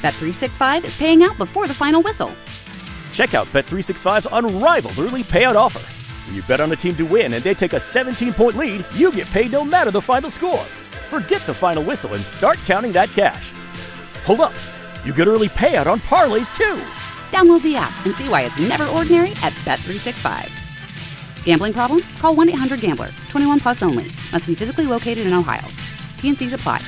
Bet365 is paying out before the final whistle. Check out Bet365's unrivaled early payout offer. When you bet on a team to win and they take a 17-point lead, you get paid no matter the final score. Forget the final whistle and start counting that cash. Hold up. You get early payout on parlays, too. Download the app and see why it's never ordinary at Bet365. Gambling problem? Call 1-800-GAMBLER. 21 plus only. Must be physically located in Ohio. T&Cs apply.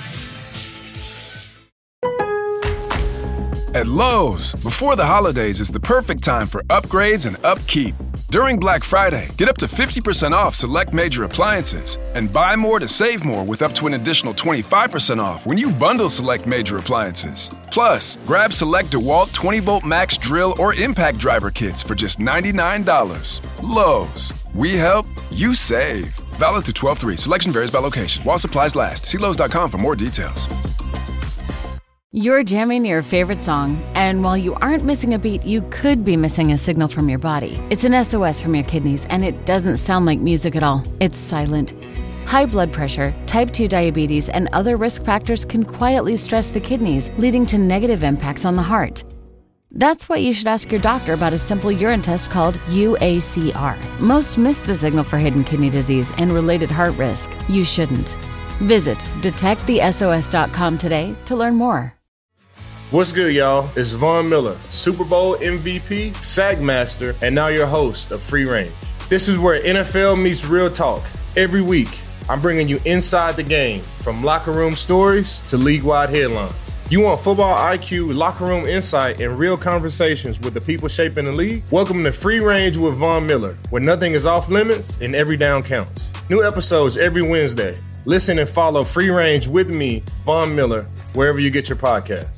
At Lowe's, before the holidays is the perfect time for upgrades and upkeep. During Black Friday, get up to 50% off select major appliances and buy more to save more with up to an additional 25% off when you bundle select major appliances. Plus, grab select DeWalt 20-volt max drill or impact driver kits for just $99. Lowe's, we help, you save. Valid through 12/3. Selection varies by location. While supplies last. See Lowe's.com for more details. You're jamming your favorite song, and while you aren't missing a beat, you could be missing a signal from your body. It's an SOS from your kidneys, and it doesn't sound like music at all. It's silent. High blood pressure, type 2 diabetes, and other risk factors can quietly stress the kidneys, leading to negative impacts on the heart. That's why you should ask your doctor about a simple urine test called UACR. Most miss the signal for hidden kidney disease and related heart risk. You shouldn't. Visit detectthesos.com today to learn more. What's good, y'all? It's Von Miller, Super Bowl MVP, SAG Master, and now your host of Free Range. This is where NFL meets real talk. Every week, I'm bringing you inside the game, from locker room stories to league-wide headlines. You want football IQ, locker room insight, and real conversations with the people shaping the league? Welcome to Free Range with Von Miller, where nothing is off limits and every down counts. New episodes every Wednesday. Listen and follow Free Range with me, Von Miller, wherever you get your podcasts.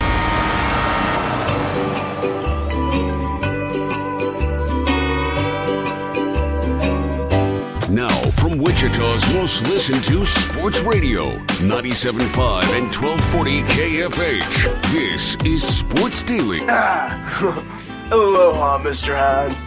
Now, from Wichita's most listened to sports radio, 97.5 and 1240 KFH, this is Sports Daily. Aloha, Mr. Hyde.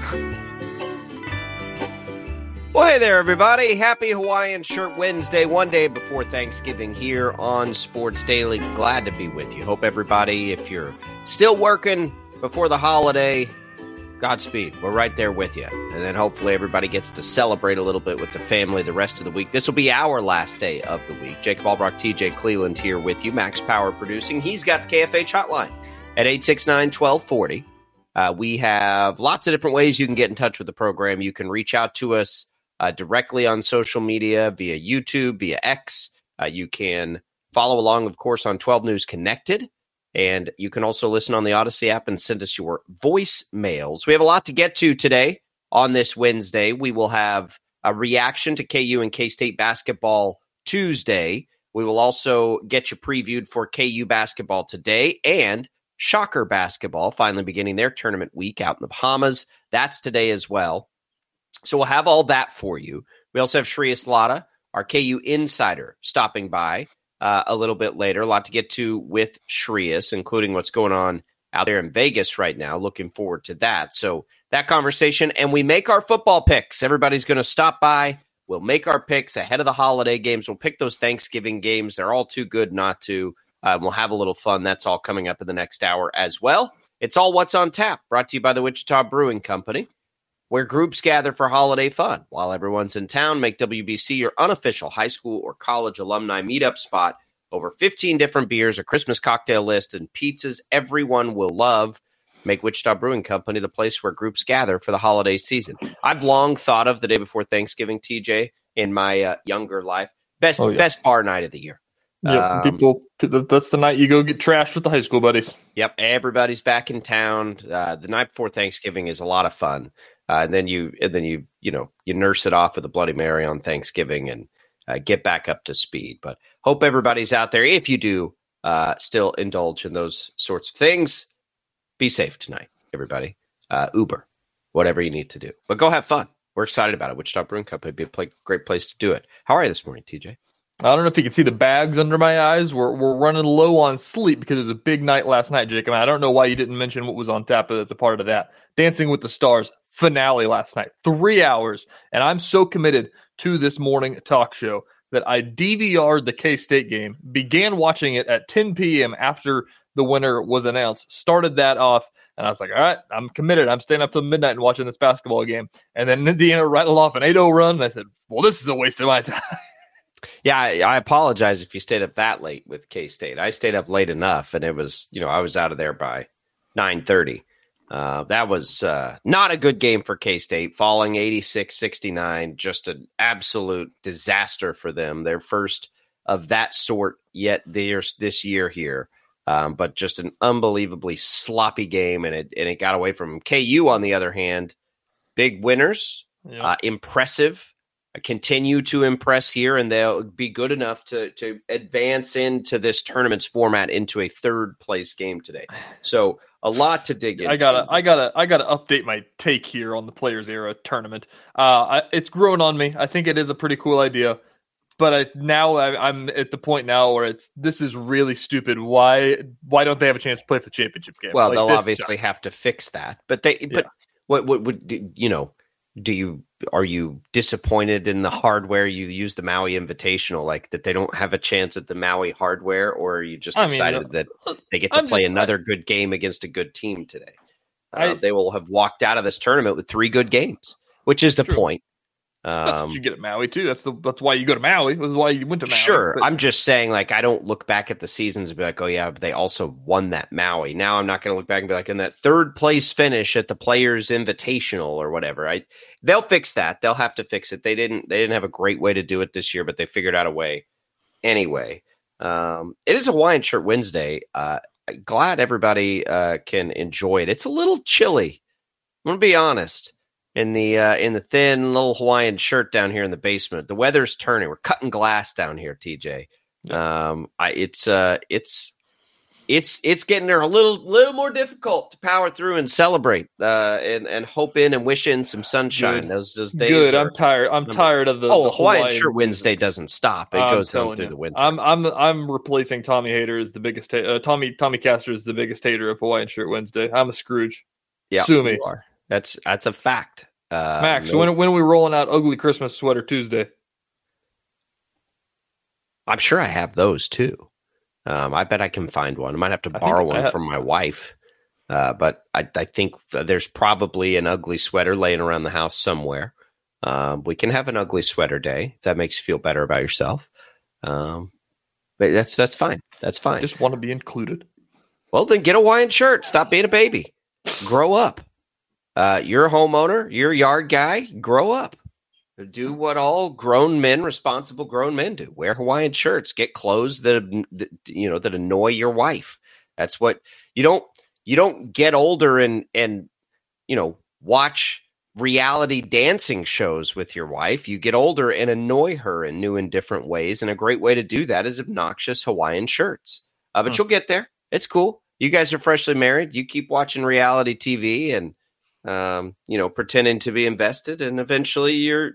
Well, hey there, everybody. Happy Hawaiian Shirt Wednesday, one day before Thanksgiving here on Sports Daily. Glad to be with you. Hope everybody, if you're still working before the holiday, Godspeed. We're right there with you. And then hopefully everybody gets to celebrate a little bit with the family the rest of the week. This will be our last day of the week. Jacob Albrock, TJ Cleveland here with you. Max Power producing. He's got the KFH hotline at 869-1240. We have lots of different ways you can get in touch with the program. You can reach out to us directly on social media, via YouTube, via X. You can follow along, of course, on 12 News Connected. And you can also listen on the Odyssey app and send us your voicemails. We have a lot to get to today on this Wednesday. We will have a reaction to KU and K-State basketball Tuesday. We will also get you previewed for KU basketball today and Shocker basketball finally beginning their tournament week out in the Bahamas. That's today as well. So we'll have all that for you. We also have Shreyas Laddha, our KU insider, stopping by a little bit later. A lot to get to with Shreyas, including what's going on out there in Vegas right now. Looking forward to that. So that conversation, and we make our football picks. Everybody's going to stop by. We'll make our picks ahead of the holiday games. We'll pick those Thanksgiving games. They're all too good not to. We'll have a little fun. That's all coming up in the next hour as well. It's all What's on Tap, brought to you by the Wichita Brewing Company, where groups gather for holiday fun. While everyone's in town, make WBC your unofficial high school or college alumni meetup spot. Over 15 different beers, a Christmas cocktail list, and pizzas everyone will love. Make Wichita Brewing Company the place where groups gather for the holiday season. I've long thought of the day before Thanksgiving, TJ, in my younger life. Best bar night of the year. Yep, that's the night you go get trashed with the high school buddies. Yep, everybody's back in town. The night before Thanksgiving is a lot of fun. And then you nurse it off with a Bloody Mary on Thanksgiving and get back up to speed. But hope everybody's out there. If you do still indulge in those sorts of things, be safe tonight, everybody. Uber, whatever you need to do. But go have fun. We're excited about it. Wichita Brewing Company would be a great place to do it. How are you this morning, TJ? I don't know if you can see the bags under my eyes. We're running low on sleep because it was a big night last night, Jacob. I don't know why you didn't mention what was on tap as a part of that. Dancing with the Stars finale last night, 3 hours. And I'm so committed to this morning talk show that I DVR'd the K-State game, began watching it at 10 p.m. after the winner was announced, started that off, and I was like, all right, I'm committed. I'm staying up till midnight and watching this basketball game. And then Indiana rattled off an 8-0 run, and I said, well, this is a waste of my time. Yeah, I apologize if you stayed up that late with K-State. I stayed up late enough, and it was, I was out of there by 9:30. That was not a good game for K-State, falling 86-69, just an absolute disaster for them. Their first of that sort yet this year here, but just an unbelievably sloppy game, and it got away from them. KU, on the other hand, big winners, impressive, continue to impress here, and they'll be good enough to advance into this tournament's format into a third place game today. So a lot to dig into. I gotta update my take here on the Players Era tournament. It's grown on me. I think it is a pretty cool idea, but I'm at the point now where this is really stupid. Why don't they have a chance to play for the championship game? Well, they'll obviously have to fix that. But what would are you disappointed in the hardware you use the Maui Invitational, like that they don't have a chance at the Maui hardware, or are you just excited that they get to play another good game against a good team today? They will have walked out of this tournament with 3 good games, which is the point. That's what you get at Maui too. That's why you go to Maui. That's why you went to Maui. Sure, but I'm just saying, like, I don't look back at the seasons and be like, oh yeah, but they also won that Maui. Now I'm not going to look back and be like, in that third place finish at the Players Invitational or whatever. They'll fix that. They'll have to fix it. They didn't have a great way to do it this year, but they figured out a way anyway. It is a Hawaiian Shirt Wednesday. Glad everybody can enjoy it. It's a little chilly. I'm gonna be honest. In the thin little Hawaiian shirt down here in the basement, the weather's turning. We're cutting glass down here, TJ. It's getting there a little more difficult to power through and celebrate and hope in and wish in some sunshine. Good. Those days. Good. I'm tired. I'm tired of the Hawaiian Shirt Wednesday doesn't stop. It goes on through the winter. I'm replacing Tommy Hater as the biggest. Tommy Castor is the biggest hater of Hawaiian Shirt Wednesday. I'm a Scrooge. Yeah, sue me. That's a fact. Max, when are we rolling out Ugly Christmas Sweater Tuesday? I'm sure I have those too. I bet I can find one. I might have to borrow one from my wife. But I think there's probably an ugly sweater laying around the house somewhere. We can have an ugly sweater day if that makes you feel better about yourself. But that's fine. That's fine. I just want to be included. Well, then get a Hawaiian shirt. Stop being a baby. Grow up. You're a homeowner. You're a yard guy. Grow up. Do what all responsible grown men do. Wear Hawaiian shirts. Get clothes that annoy your wife. That's what you don't get older and watch reality dancing shows with your wife. You get older and annoy her in new and different ways. And a great way to do that is obnoxious Hawaiian shirts. But you'll get there. It's cool. You guys are freshly married. You keep watching reality TV and pretending to be invested, and eventually your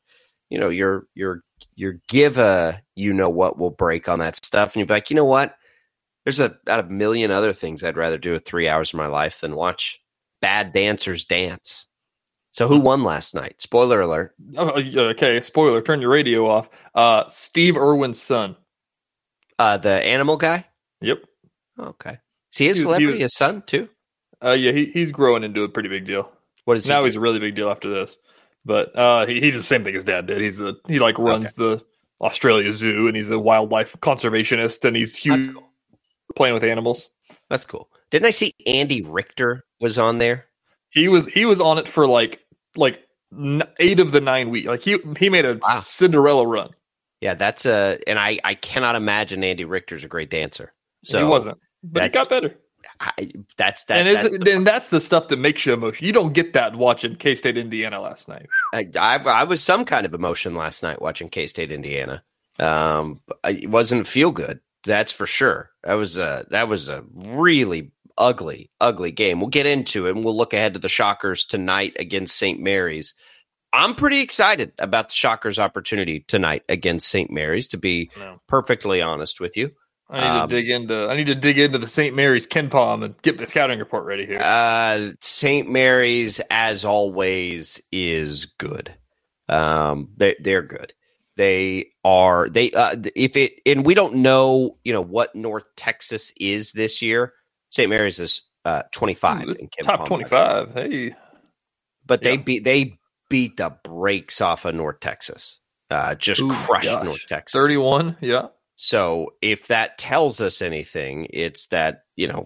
give a what will break on that stuff, and you'll be like, you know what? There's out a million other things I'd rather do with 3 hours of my life than watch bad dancers dance. So who won last night? Spoiler alert. Oh, okay, spoiler. Turn your radio off. Steve Irwin's son. The animal guy? Yep. Okay. Is he a celebrity? His son too? Yeah, he's growing into a pretty big deal. What is he? Now he's a really big deal after this. But he does the same thing his dad did. He runs the Australia Zoo, and he's a wildlife conservationist, and he's huge playing with animals. That's cool. Didn't I see Andy Richter was on there? He was on it for like 8 of the 9 weeks. Like he made a Cinderella run. Yeah, and I cannot imagine Andy Richter's a great dancer. So he wasn't, but he got better. That's the stuff that makes you emotional. You don't get that watching K-State Indiana last night. I was some kind of emotion last night watching K-State Indiana. It wasn't feel good. That's for sure. That was a really ugly game. We'll get into it, and we'll look ahead to the Shockers tonight against St. Mary's. I'm pretty excited about the Shockers' opportunity tonight against St. Mary's, to be perfectly honest with you. I need to dig into the St. Mary's KenPom and get the scouting report ready here. St. Mary's, as always, is good. They're good. They and we don't know, what North Texas is this year. St. Mary's is 25 in Kim top 25. Hey, but they beat the brakes off of North Texas. Crushed North Texas 31. Yeah. So if that tells us anything, it's that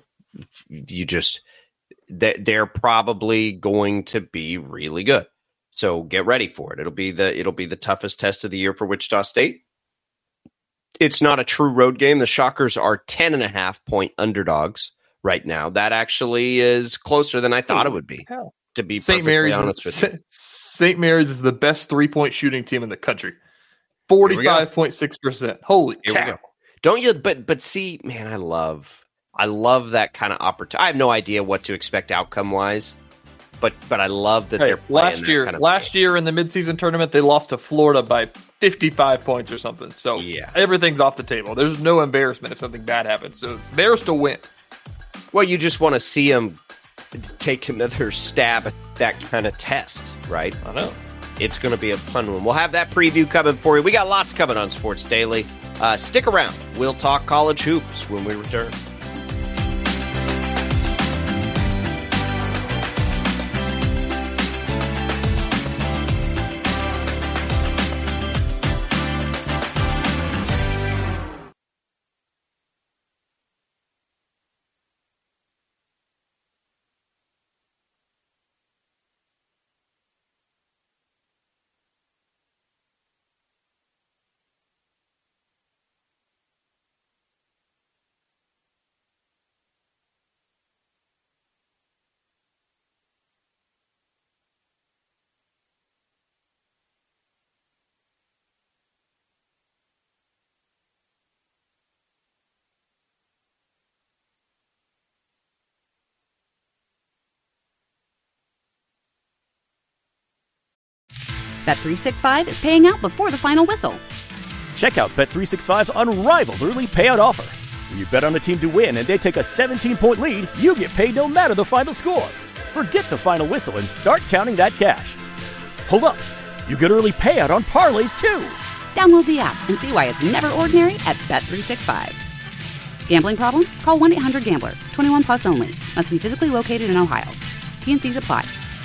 they're probably going to be really good. So get ready for it. It'll be the toughest test of the year for Wichita State. It's not a true road game. The Shockers are 10.5-point underdogs right now. That actually is closer than I thought it would be. Hell. To be St. Mary's honest with you. St. Mary's is the best 3-point shooting team in the country. 45.6%. Holy cow. Don't you? But see, man, I love that kind of opportunity. I have no idea what to expect outcome wise. But I love that they're playing last year in the midseason tournament, they lost to Florida by 55 points or something. So everything's off the table. There's no embarrassment if something bad happens. So it's theirs to win. Well, you just want to see them take another stab at that kind of test, right? I know. It's going to be a fun one. We'll have that preview coming for you. We got lots coming on Sports Daily. Stick around. We'll talk college hoops when we return. Bet365 is paying out before the final whistle. Check out Bet365's unrivaled early payout offer. When you bet on a team to win and they take a 17-point lead, you get paid no matter the final score. Forget the final whistle and start counting that cash. Hold up. You get early payout on parlays, too. Download the app and see why it's never ordinary at Bet365. Gambling problem? Call 1-800-GAMBLER. 21 plus only. Must be physically located in Ohio. T&Cs apply.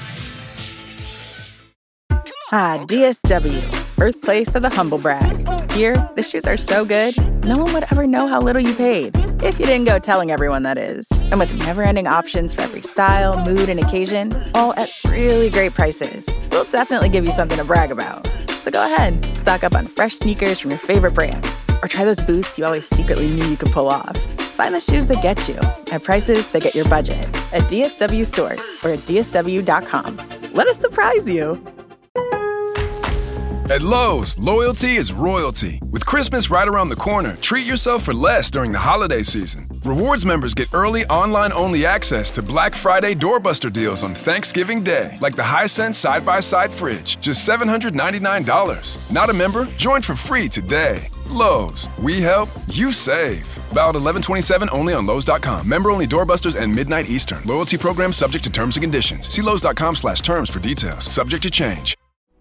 DSW, birthplace of the humble brag. Here, the shoes are so good, no one would ever know how little you paid. If you didn't go telling everyone, that is. And with never-ending options for every style, mood, and occasion, all at really great prices, we'll definitely give you something to brag about. So go ahead, stock up on fresh sneakers from your favorite brands, or try those boots you always secretly knew you could pull off. Find the shoes that get you at prices that get your budget at DSW stores or at DSW.com. Let us surprise you. At Lowe's, loyalty is royalty. With Christmas right around the corner, treat yourself for less during the holiday season. Rewards members get early online-only access to Black Friday doorbuster deals on Thanksgiving Day, like the Hisense side-by-side fridge, just $799. Not a member? Join for free today. Lowe's, we help, you save. Valid 11/27 only on Lowe's.com. Member-only doorbusters and midnight Eastern. Loyalty program subject to terms and conditions. See Lowe's.com/terms for details. Subject to change.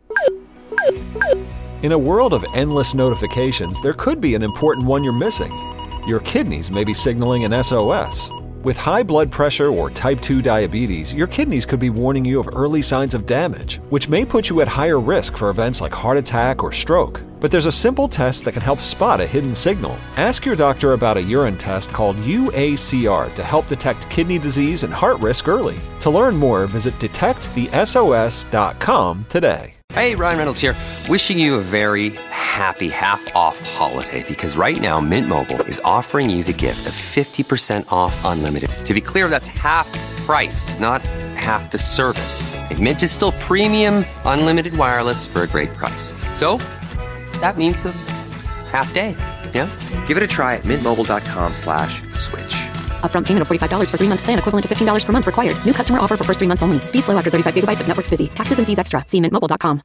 In a world of endless notifications, there could be an important one you're missing. Your kidneys may be signaling an SOS. With high blood pressure or type 2 diabetes, your kidneys could be warning you of early signs of damage, which may put you at higher risk for events like heart attack or stroke. But there's a simple test that can help spot a hidden signal. Ask your doctor about a urine test called UACR to help detect kidney disease and heart risk early. To learn more, visit detectthesos.com today. Hey, Ryan Reynolds here, wishing you a very happy half-off holiday, because right now Mint Mobile is offering you the gift of 50% off unlimited. To be clear, that's half price, not half the service. And Mint is still premium unlimited wireless for a great price. So that means a half day, yeah? Give it a try at mintmobile.com/switch. Upfront payment of $45 for 3-month plan, equivalent to $15 per month required. New customer offer for first 3 months only. Speed slow after 35 gigabytes if network's busy. Taxes and fees extra. See mintmobile.com.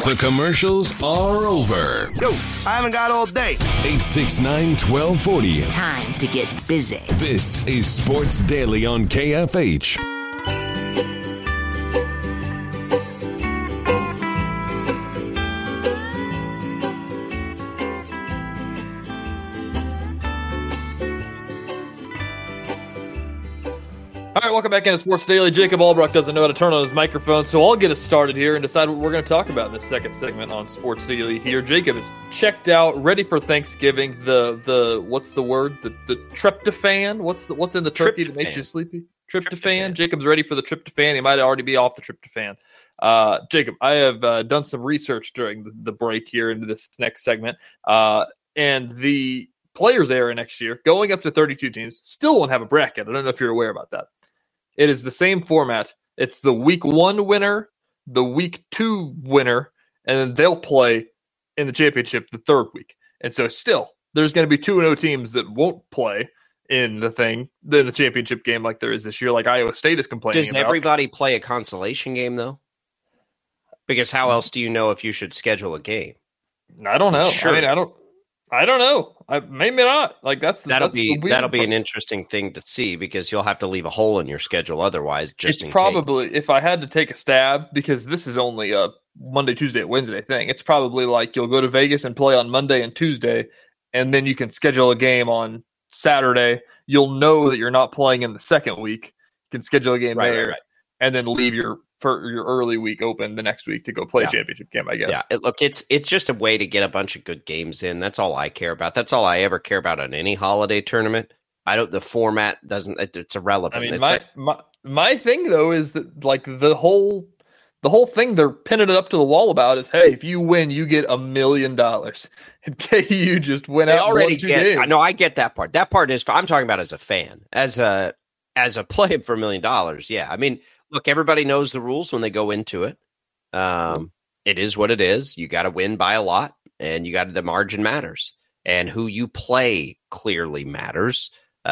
The commercials are over. Yo, I haven't got all day. 869-1240. Time to get busy. This is Sports Daily on KFH. All right, welcome back into Sports Daily. Jacob Albrock doesn't know how to turn on his microphone, so I'll get us started here and decide what we're going to talk about in this second segment on Sports Daily here. Jacob is checked out, ready for Thanksgiving. The what's the word? The tryptophan? What's in the turkey that makes you sleepy? Tryptophan. Jacob's ready for the tryptophan. He might already be off the tryptophan. Jacob, I have done some research during the break here into this next segment, and the players era next year, going up to 32 teams, still won't have a bracket. I don't know if you're aware about that. It is the same format. It's the week 1 winner, the week 2 winner, and then they'll play in the championship the third week. And so still, there's going to be 2-0 teams that won't play in the championship game like there is this year, like Iowa State is complaining about. Does everybody play a consolation game, though? Because how else do you know if you should schedule a game? I don't know. Sure. I don't know. Maybe not. Like that'll be an interesting thing to see because you'll have to leave a hole in your schedule otherwise. It's probably, if I had to take a stab, because this is only a Monday, Tuesday, Wednesday thing. It's probably like you'll go to Vegas and play on Monday and Tuesday, and then you can schedule a game on Saturday. You'll know that you're not playing in the second week. You can schedule a game there, and then leave your early week open the next week to go play a championship game, I guess. Yeah, it's just a way to get a bunch of good games in. That's all I care about. That's all I ever care about on any holiday tournament. The format doesn't, it's irrelevant. I mean, my thing though is that like the whole thing they're pinning it up to the wall about is, hey, if you win, you get $1 million. And KU just went out already and won 2 games. I know, I get that part. That part is, I'm talking about as a fan, as a play for $1 million. Yeah, I mean, look, everybody knows the rules when they go into it. It is what it is. You got to win by a lot, and the margin matters, and who you play clearly matters.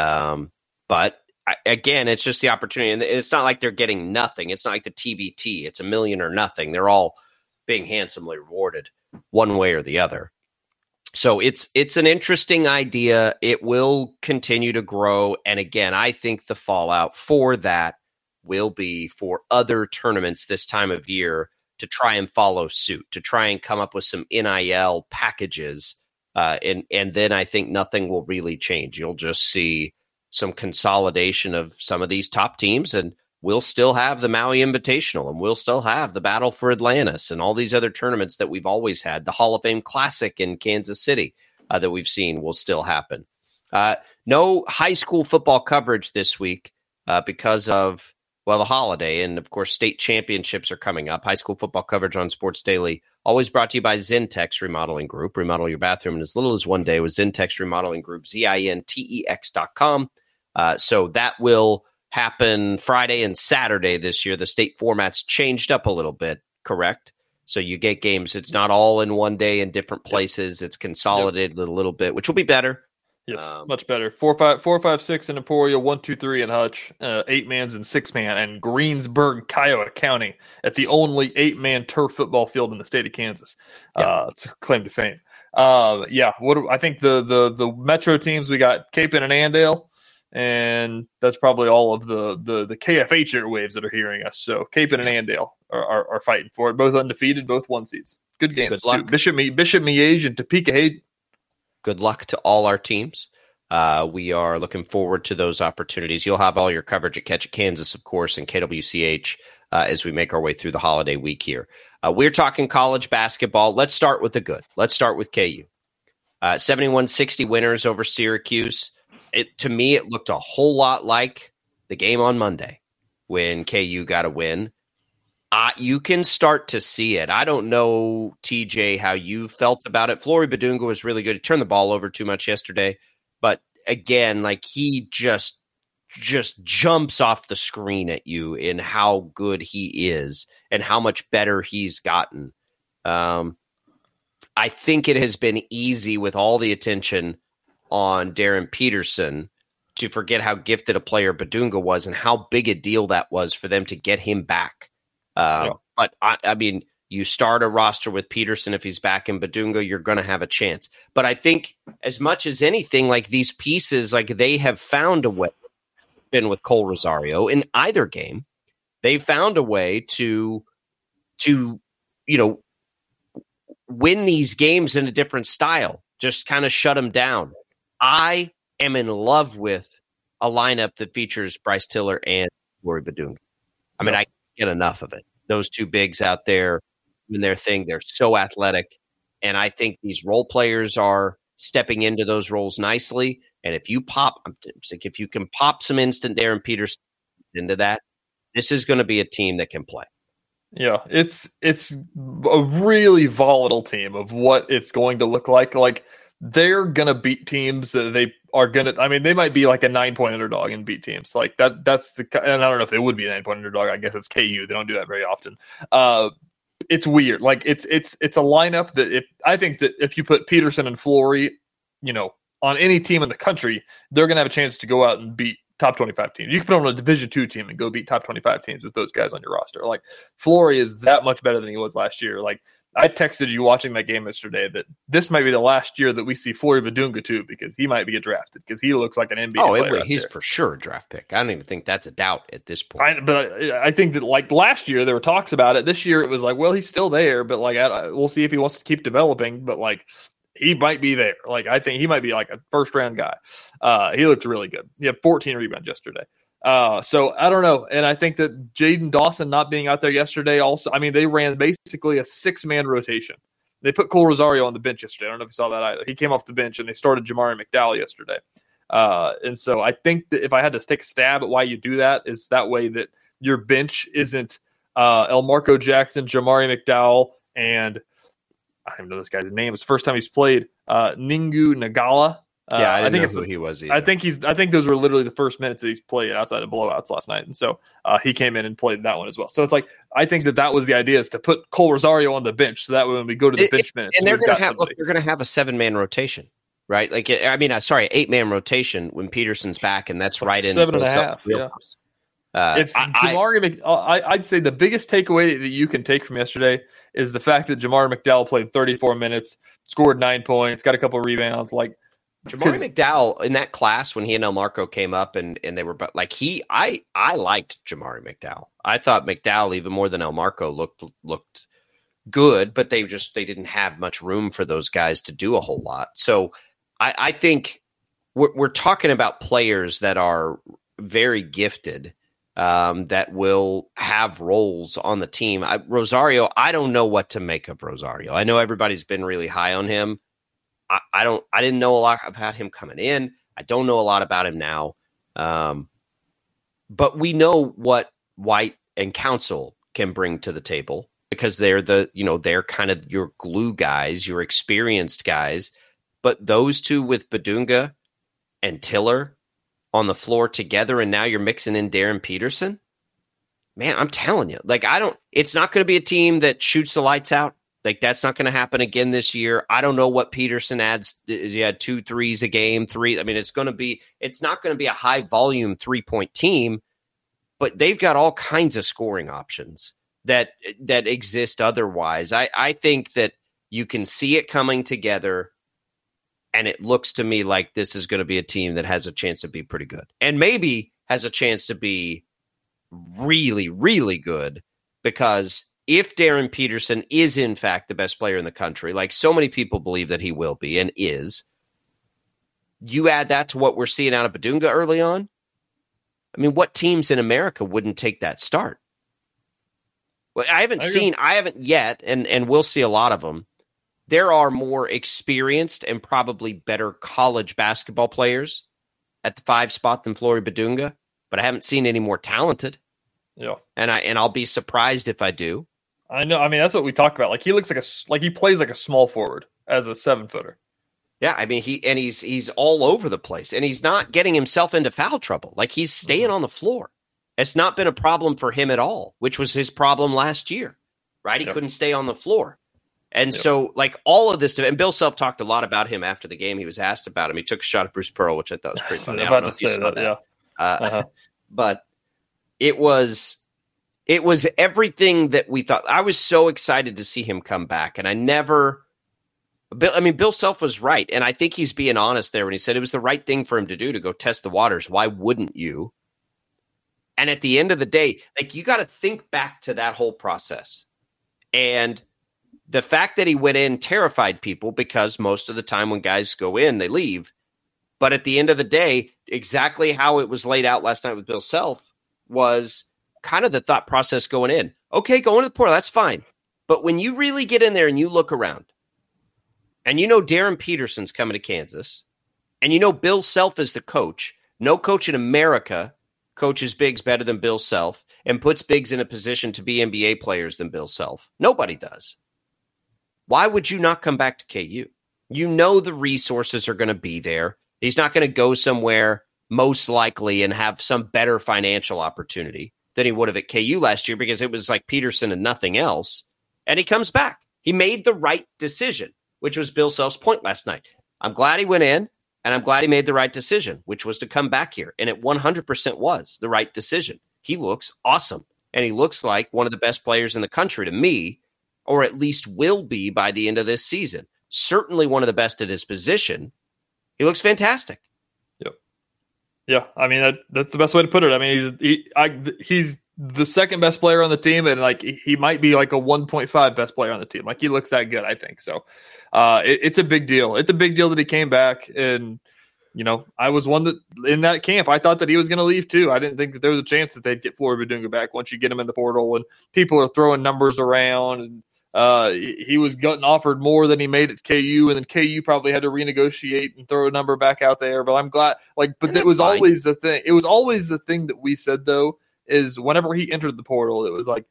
But again, it's just the opportunity, and it's not like they're getting nothing. It's not like the TBT. It's $1 million or nothing. They're all being handsomely rewarded one way or the other. So it's an interesting idea. It will continue to grow, and again, I think the fallout for that will be for other tournaments this time of year to try and follow suit, to try and come up with some NIL packages. And then I think nothing will really change. You'll just see some consolidation of some of these top teams, and we'll still have the Maui Invitational, and we'll still have the Battle for Atlantis and all these other tournaments that we've always had. The Hall of Fame Classic in Kansas City that we've seen will still happen. No high school football coverage this week because of the holiday, and of course, state championships are coming up. High school football coverage on Sports Daily, always brought to you by Zentex Remodeling Group. Remodel your bathroom in as little as one day with Zentex Remodeling Group, ZINTEX.com. So that will happen Friday and Saturday this year. The state format's changed up a little bit, correct? So you get games. It's not all in one day in different places. It's consolidated a little bit, which will be better. Yes, much better. 4-5-6 in Emporia, 1-2-3 in Hutch, 8-mans and 6-man, and Greensburg, Kiowa County at the only 8-man turf football field in the state of Kansas. It's a claim to fame. I think the Metro teams, we got Cape and Annandale, and that's probably all of the KFH airwaves that are hearing us. So Cape and Annandale are fighting for it. Both undefeated, both 1 seeds. Good games. Good luck. Bishop Miege and Topeka Hayden. Good luck to all our teams. We are looking forward to those opportunities. You'll have all your coverage at Catch It Kansas, of course, and KWCH as we make our way through the holiday week here. We're talking college basketball. Let's start with the good. Let's start with KU. 71-60 winners over Syracuse. To me, it looked a whole lot like the game on Monday when KU got a win. You can start to see it. I don't know, TJ, how you felt about it. Flory Badunga was really good. He turned the ball over too much yesterday. But again, like he just jumps off the screen at you in how good he is and how much better he's gotten. I think it has been easy with all the attention on Darren Peterson to forget how gifted a player Badunga was and how big a deal that was for them to get him back. But I mean, You start a roster with Peterson if he's back in Badunga, you're going to have a chance. But I think as much as anything, like these pieces, like they have found a way, been with Cole Rosario in either game, they found a way to win these games in a different style, just kind of shut them down. I am in love with a lineup that features Bryce Tiller and Flory Badunga. I mean, I can't get enough of it. Those two bigs out there doing their thing, they're so athletic. And I think these role players are stepping into those roles nicely. And if you can pop some instant Darren Peterson into that, this is going to be a team that can play. Yeah, it's a really volatile team of what it's going to look like. Like, they're going to beat teams that they are going to – I mean, they might be like a 9-point underdog and beat teams. Like, that's the – and I don't know if they would be a 9-point underdog. I guess it's KU. They don't do that very often. It's weird. Like, it's a lineup that I think that if you put Peterson and Flory, on any team in the country, they're going to have a chance to go out and beat top 25 teams. You can put on a Division II team and go beat top 25 teams with those guys on your roster. Like, Flory is that much better than he was last year. Like, I texted you watching that game yesterday that this might be the last year that we see Flory Badunga too, because he might get drafted because he looks like an NBA player. He's for sure a draft pick. I don't even think that's a doubt at this point. I think that, like, last year there were talks about it. This year it was like, well, he's still there, but like we'll see if he wants to keep developing. But like, he might be there. Like, I think he might be like a first round guy. He looked really good. He had 14 rebounds yesterday. So I don't know. And I think that Jaden Dawson not being out there yesterday also, I mean, they ran basically a 6-man rotation. They put Cole Rosario on the bench yesterday. I don't know if you saw that either. He came off the bench and they started Jamari McDowell yesterday. And so I think that if I had to take a stab at why you do that, is that way that your bench isn't Elmarko Jackson, Jamari McDowell, and I don't even know this guy's name. It's the first time he's played Ningu Nagala. I didn't know who he was either. I think those were literally the first minutes that he's played outside of blowouts last night, and so he came in and played that one as well. So it's like, I think that was the idea, is to put Cole Rosario on the bench, so that way when we go to the bench minutes, and they're going to have a 7-man rotation, right? Like, I mean, 8-man rotation when Peterson's back, and that's right in 7.5. Yeah. I'd say the biggest takeaway that you can take from yesterday is the fact that Jamari McDowell played 34 minutes, scored 9 points, got a couple of rebounds. Like, Jamari McDowell in that class when he and Elmarko came up and they were like, I liked Jamari McDowell. I thought McDowell, even more than Elmarko, looked good, but they didn't have much room for those guys to do a whole lot. So I think we're talking about players that are very gifted, that will have roles on the team. Rosario, I don't know what to make of Rosario. I know everybody's been really high on him. I didn't know a lot about him coming in. I don't know a lot about him now. But we know what White and Council can bring to the table, because they're they're kind of your glue guys, your experienced guys. But those two with Badunga and Tiller on the floor together, and now you're mixing in Darren Peterson. Man, I'm telling you, like, it's not going to be a team that shoots the lights out. Like, that's not going to happen again this year. I don't know what Peterson adds. He had 2 threes a game, 3. I mean, it's not going to be a high volume 3-point team, but they've got all kinds of scoring options that exist otherwise. I think that you can see it coming together, and it looks to me like this is going to be a team that has a chance to be pretty good, and maybe has a chance to be really, really good, because if Darren Peterson is in fact the best player in the country, like so many people believe that he will be and is, you add that to what we're seeing out of Badunga early on. I mean, what teams in America wouldn't take that start? Well, I haven't yet, and we'll see a lot of them. There are more experienced and probably better college basketball players at the 5 spot than Flory Badunga, but I haven't seen any more talented. Yeah, and I'll be surprised if I do. I know. I mean, that's what we talk about. Like, he looks like he plays like a small forward as a 7-footer. Yeah, I mean, he's all over the place, and he's not getting himself into foul trouble. Like, he's staying on the floor. It's not been a problem for him at all, which was his problem last year, right? He couldn't stay on the floor. And so, like, all of this, and Bill Self talked a lot about him after the game. He was asked about him. He took a shot at Bruce Pearl, which I thought was pretty funny. I don't know if you saw that. Yeah. But it was It was everything that we thought. I was so excited to see him come back, and Bill Self was right, and I think he's being honest there when he said it was the right thing for him to do to go test the waters. Why wouldn't you? And at the end of the day, like, you got to think back to that whole process. And the fact that he went in terrified people because most of the time when guys go in, they leave. But at the end of the day, exactly how it was laid out last night with Bill Self was kind of the thought process going in. Okay, go into the portal, that's fine. But when you really get in there and you look around, and you know Darren Peterson's coming to Kansas, and you know Bill Self is the coach, no coach in America coaches bigs better than Bill Self and puts bigs in a position to be NBA players than Bill Self. Nobody does. Why would you not come back to KU? You know the resources are going to be there. He's not going to go somewhere most likely and have some better financial opportunity than he would have at KU last year because it was like Peterson and nothing else. And he comes back. He made the right decision, which was Bill Self's point last night. I'm glad he went in, and I'm glad he made the right decision, which was to come back here. And it 100% was the right decision. He looks awesome, and he looks like one of the best players in the country to me, or at least will be by the end of this season. Certainly one of the best at his position. He looks fantastic. Yep. Yeah, I mean, that's the best way to put it. I mean, he's the second best player on the team, and like he might be like a 1.5 best player on the team. Like, he looks that good, I think. So it's a big deal. It's a big deal that he came back. And, you know, I was one that in that camp, I thought that he was going to leave too. I didn't think that there was a chance that they'd get Flory Bidunga back once you get him in the portal, and people are throwing numbers around, and he was getting offered more than he made at KU, and then KU probably had to renegotiate and throw a number back out there. But I'm glad, but it was always the thing. It was always the thing that we said, though, is whenever he entered the portal, it was like,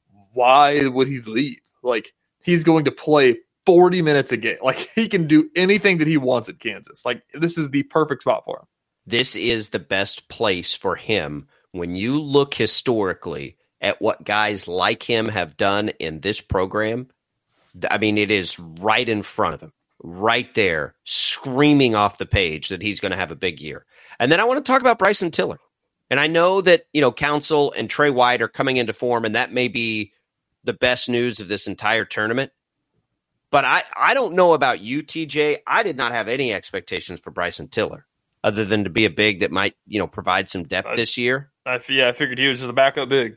why would he leave? Like, he's going to play 40 minutes a game. Like, he can do anything that he wants at Kansas. Like, this is the perfect spot for him. This is the best place for him when you look historically at what guys like him have done in this program. I mean, it is right in front of him, right there, screaming off the page that he's going to have a big year. And then I want to talk about Bryson Tiller. And I know that, you know, Council and Trey White are coming into form, and that may be the best news of this entire tournament. But I don't know about you, TJ. I did not have any expectations for Bryson Tiller other than to be a big that might, you know, provide some depth this year. I figured he was just a backup big.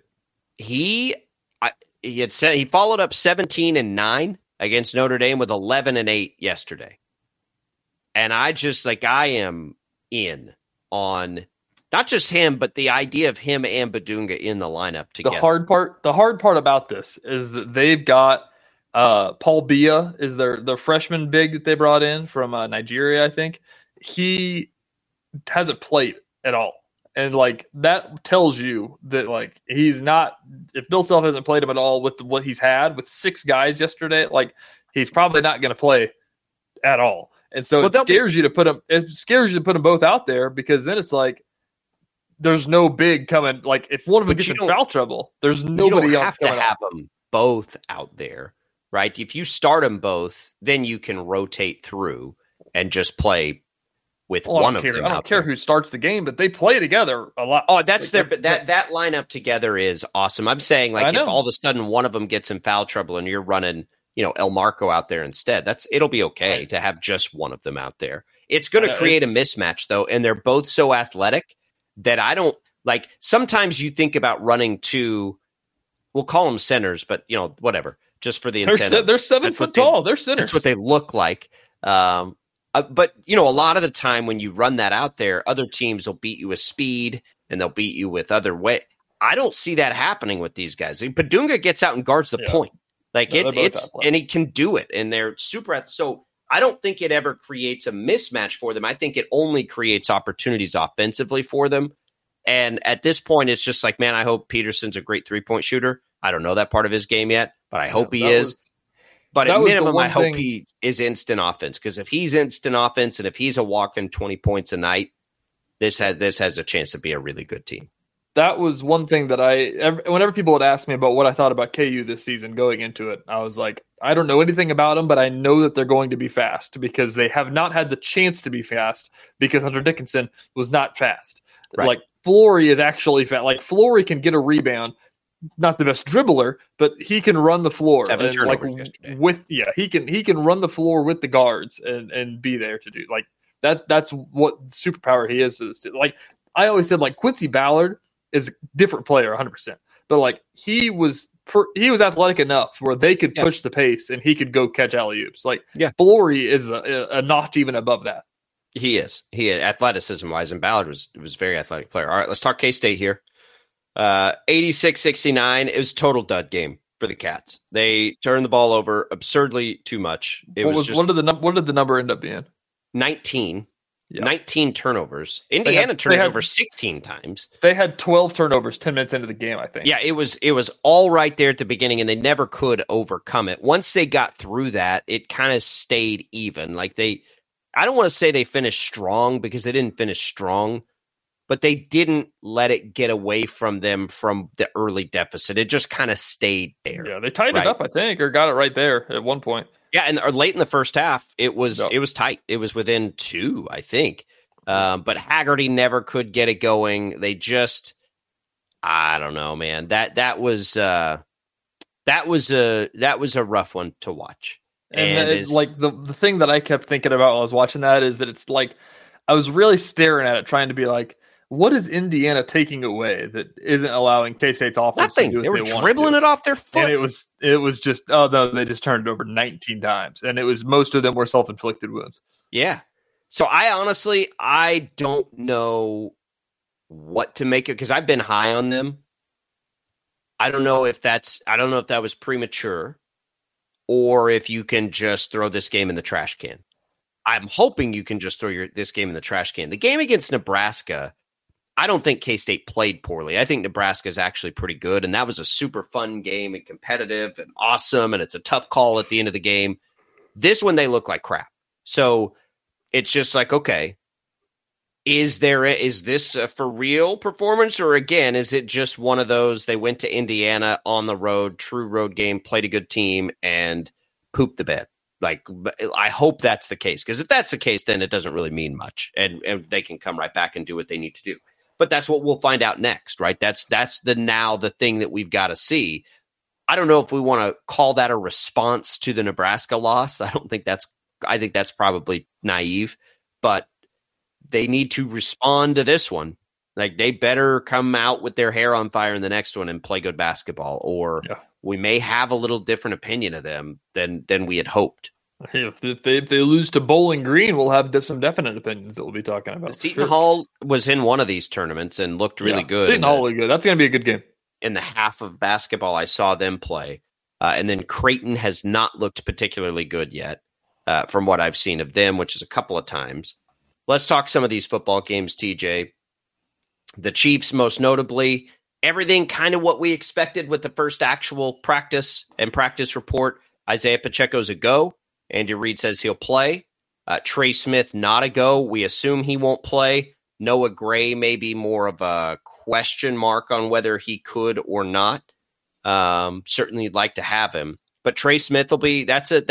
He had said he followed up 17-9 against Notre Dame with 11-8 yesterday. And I am in on not just him, but the idea of him and Bidunga in the lineup together. The hard part about this is that they've got Paul Bia is their freshman big that they brought in from Nigeria, I think. He hasn't played at all. And like that tells you that like he's not. If Bill Self hasn't played him at all with what he's had with 6 guys yesterday, like he's probably not going to play at all. And so it scares you to put them. It scares you to put them both out there because then it's like there's no big coming. Like if one of them gets in foul trouble, there's nobody else. You don't have to have them both out there, right? If you start them both, then you can rotate through and just play with one of them. I don't care who starts the game, but they play together a lot. Oh, that's that lineup together is awesome. I'm saying like if all of a sudden one of them gets in foul trouble and you're running, you know, El Marco out there instead, it'll be okay to have just one of them out there. It's going to create a mismatch though, and they're both so athletic that I don't like. Sometimes you think about running two, we'll call them centers, but you know, whatever, just for the intent. They're 7 foot tall. They're centers. That's what they look like. But, you know, a lot of the time when you run that out there, other teams will beat you with speed and they'll beat you with other way. I don't see that happening with these guys. Bidunga gets out and guards the point. Like and he can do it. And they're super. So I don't think it ever creates a mismatch for them. I think it only creates opportunities offensively for them. And at this point, it's just like, man, I hope Peterson's a great 3-point shooter. I don't know that part of his game yet, but I hope he is. But at minimum, I hope he is instant offense, because if he's instant offense and if he's a walking 20 points a night, this has a chance to be a really good team. That was one thing that whenever people would ask me about what I thought about KU this season going into it, I was like, I don't know anything about them, but I know that they're going to be fast because they have not had the chance to be fast because Hunter Dickinson was not fast. Right. Like Flory is actually fast. Like Flory can get a rebound, not the best dribbler, but he can run the floor. 7 and turnovers yesterday. He can run the floor with the guards and be there to do like that. That's what superpower he is to this team. Like I always said, like Quincy Ballard is a different player 100%, but like he was athletic enough where they could push the pace and he could go catch alley-oops. Like Flory is a notch even above that. He is athleticism wise, and Ballard was a very athletic player. All right, let's talk K-State here. 86-69. It was a total dud game for the Cats. They turned the ball over absurdly too much. What did the number end up being? 19. Yeah. 19 turnovers. Indiana turned over 16 times. They had 12 turnovers 10 minutes into the game, I think. Yeah, it was all right there at the beginning, and they never could overcome it. Once they got through that, it kind of stayed even. Like I don't want to say they finished strong because they didn't finish strong, but they didn't let it get away from them from the early deficit. It just kind of stayed there. Yeah, they tied it up, I think, or got it right there at one point. Yeah, and late in the first half, it was tight. It was within 2, I think. But Haggerty never could get it going. They just, I don't know, man. That was a rough one to watch. And it's like the thing that I kept thinking about while I was watching that is that it's like I was really staring at it, trying to be like, what is Indiana taking away that isn't allowing K-State's offense Nothing. to do what they were dribbling it off their foot. And it was just, oh no, they just turned it over 19 times. And it was, most of them were self-inflicted wounds. Yeah. So I don't know what to make it, because I've been high on them. I don't know if that was premature, or if you can just throw this game in the trash can. I'm hoping you can just throw this game in the trash can. The game against Nebraska, I don't think K-State played poorly. I think Nebraska is actually pretty good, and that was a super fun game and competitive and awesome, and it's a tough call at the end of the game. This one, they look like crap. So it's just like, okay, is this a for real performance, or again, is it just one of those they went to Indiana on the road, true road game, played a good team, and pooped the bed? Like, I hope that's the case, because if that's the case, then it doesn't really mean much, and they can come right back and do what they need to do. But that's what we'll find out next, right? That's the thing that we've got to see. I don't know if we want to call that a response to the Nebraska loss. I think that's probably naive, but they need to respond to this one. Like, they better come out with their hair on fire in the next one and play good basketball, or we may have a little different opinion of them than we had hoped. If they lose to Bowling Green, we'll have some definite opinions that we'll be talking about. Seton Hall was in one of these tournaments and looked really good. Seton Hall looked good. That's going to be a good game. In the half of basketball I saw them play. And then Creighton has not looked particularly good yet from what I've seen of them, which is a couple of times. Let's talk some of these football games, TJ. The Chiefs, most notably, everything kind of what we expected with the first actual practice and practice report. Isaiah Pacheco's a go. Andy Reid says he'll play. Trey Smith, not a go. We assume he won't play. Noah Gray may be more of a question mark on whether he could or not. Certainly you'd like to have him. But Trey Smith will be,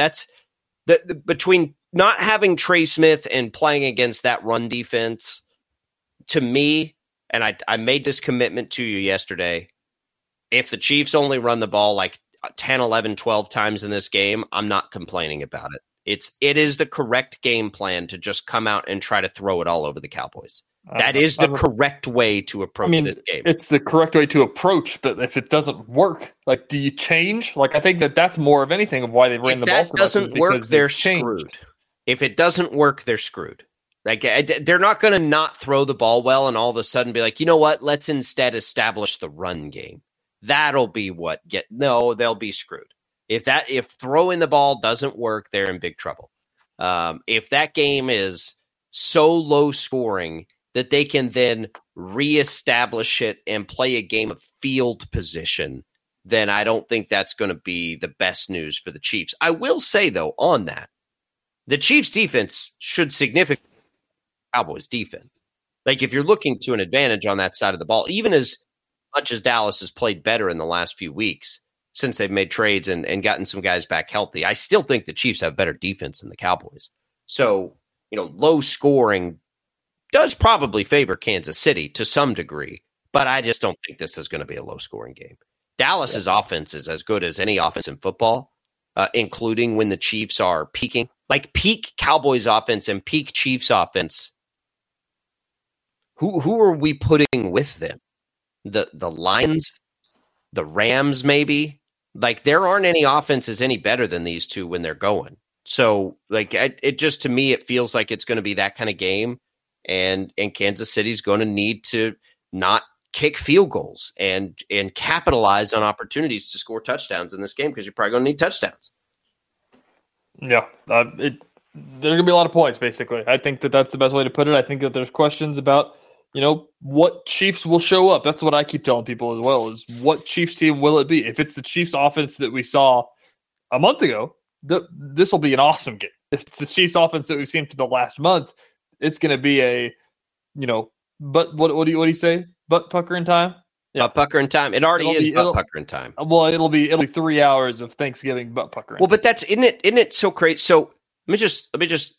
between not having Trey Smith and playing against that run defense, to me, and I made this commitment to you yesterday, if the Chiefs only run the ball like 10, 11, 12 times in this game, I'm not complaining about it. It is the correct game plan to just come out and try to throw it all over the Cowboys. That is the correct way to approach this game. It's the correct way to approach, but if it doesn't work, like, do you change? Like, I think that's more of anything of why they ran the ball. If that doesn't work, they're screwed. If it doesn't work, they're screwed. Like, they're not going to not throw the ball well and all of a sudden be like, you know what? Let's instead establish the run game. That'll be they'll be screwed. If throwing the ball doesn't work, they're in big trouble. If that game is so low scoring that they can then reestablish it and play a game of field position, then I don't think that's going to be the best news for the Chiefs. I will say, though, on that, the Chiefs' defense should significantly Cowboys' defense. Like, if you're looking to an advantage on that side of the ball, even as much as Dallas has played better in the last few weeks since they've made trades and gotten some guys back healthy, I still think the Chiefs have better defense than the Cowboys. So, low scoring does probably favor Kansas City to some degree, but I just don't think this is going to be a low scoring game. Dallas's offense is as good as any offense in football, including when the Chiefs are peaking. Like peak Cowboys offense and peak Chiefs offense. Who are we putting with them? The Lions, the Rams, maybe. Like there aren't any offenses any better than these two when they're going. So like it just, to me, it feels like it's going to be that kind of game, and Kansas City's going to need to not kick field goals and capitalize on opportunities to score touchdowns in this game, because you're probably going to need touchdowns. Yeah, there's going to be a lot of points, basically. I think that's the best way to put it. I think that there's questions about, what Chiefs will show up. That's what I keep telling people as well, is what Chiefs team will it be? If it's the Chiefs offense that we saw a month ago, this will be an awesome game. If it's the Chiefs offense that we've seen for the last month, it's going to be a, but what do you say? Butt puckering time? Yeah. Butt puckering time. It already is butt puckering time. Well, it'll be 3 hours of Thanksgiving butt puckering. Well, but isn't it so crazy? So let me just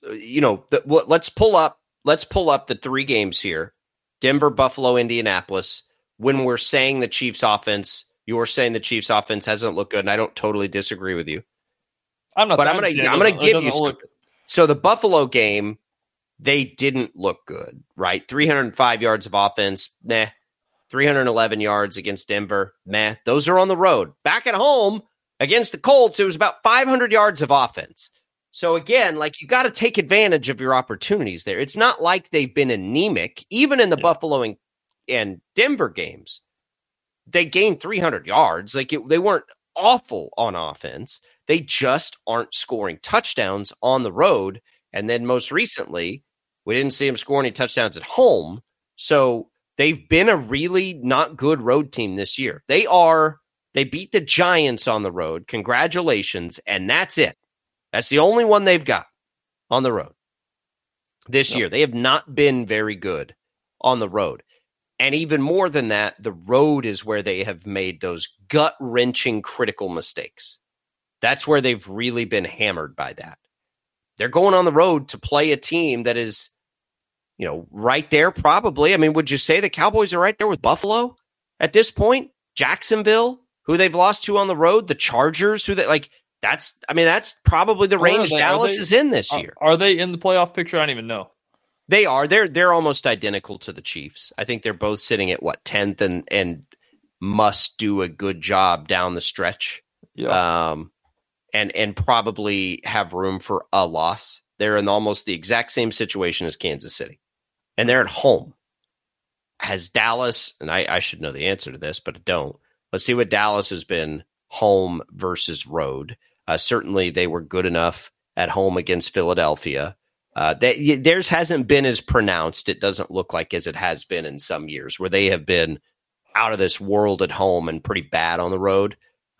let's pull up the 3 games here: Denver, Buffalo, Indianapolis. When we're saying the Chiefs offense, you're saying the Chiefs offense hasn't looked good, and I don't totally disagree with you. I'm not. But I'm gonna give you something. So the Buffalo game, they didn't look good, right? 305 yards of offense, meh. 311 yards against Denver, meh. Those are on the road. Back at home against the Colts, it was about 500 yards of offense. So again, like, you got to take advantage of your opportunities there. It's not like they've been anemic. Even in the Buffalo and Denver games, they gained 300 yards. Like, they weren't awful on offense. They just aren't scoring touchdowns on the road. And then most recently, we didn't see them score any touchdowns at home. So they've been a really not good road team this year. They beat the Giants on the road. Congratulations. And that's it. That's the only one they've got on the road this year. They have not been very good on the road. And even more than that, the road is where they have made those gut-wrenching critical mistakes. That's where they've really been hammered by that. They're going on the road to play a team that is, right there probably. I mean, would you say the Cowboys are right there with Buffalo at this point? Jacksonville, who they've lost to on the road, the Chargers, that's probably the range Dallas is in this year. Are they in the playoff picture? I don't even know. They are. They're almost identical to the Chiefs. I think they're both sitting at 10th and must do a good job down the stretch. Yeah. And probably have room for a loss. They're in almost the exact same situation as Kansas City. And they're at home. Has Dallas, and I should know the answer to this, but I don't. Let's see what Dallas has been home versus road. Certainly they were good enough at home against Philadelphia. Theirs hasn't been as pronounced, it doesn't look like, as it has been in some years, where they have been out of this world at home and pretty bad on the road.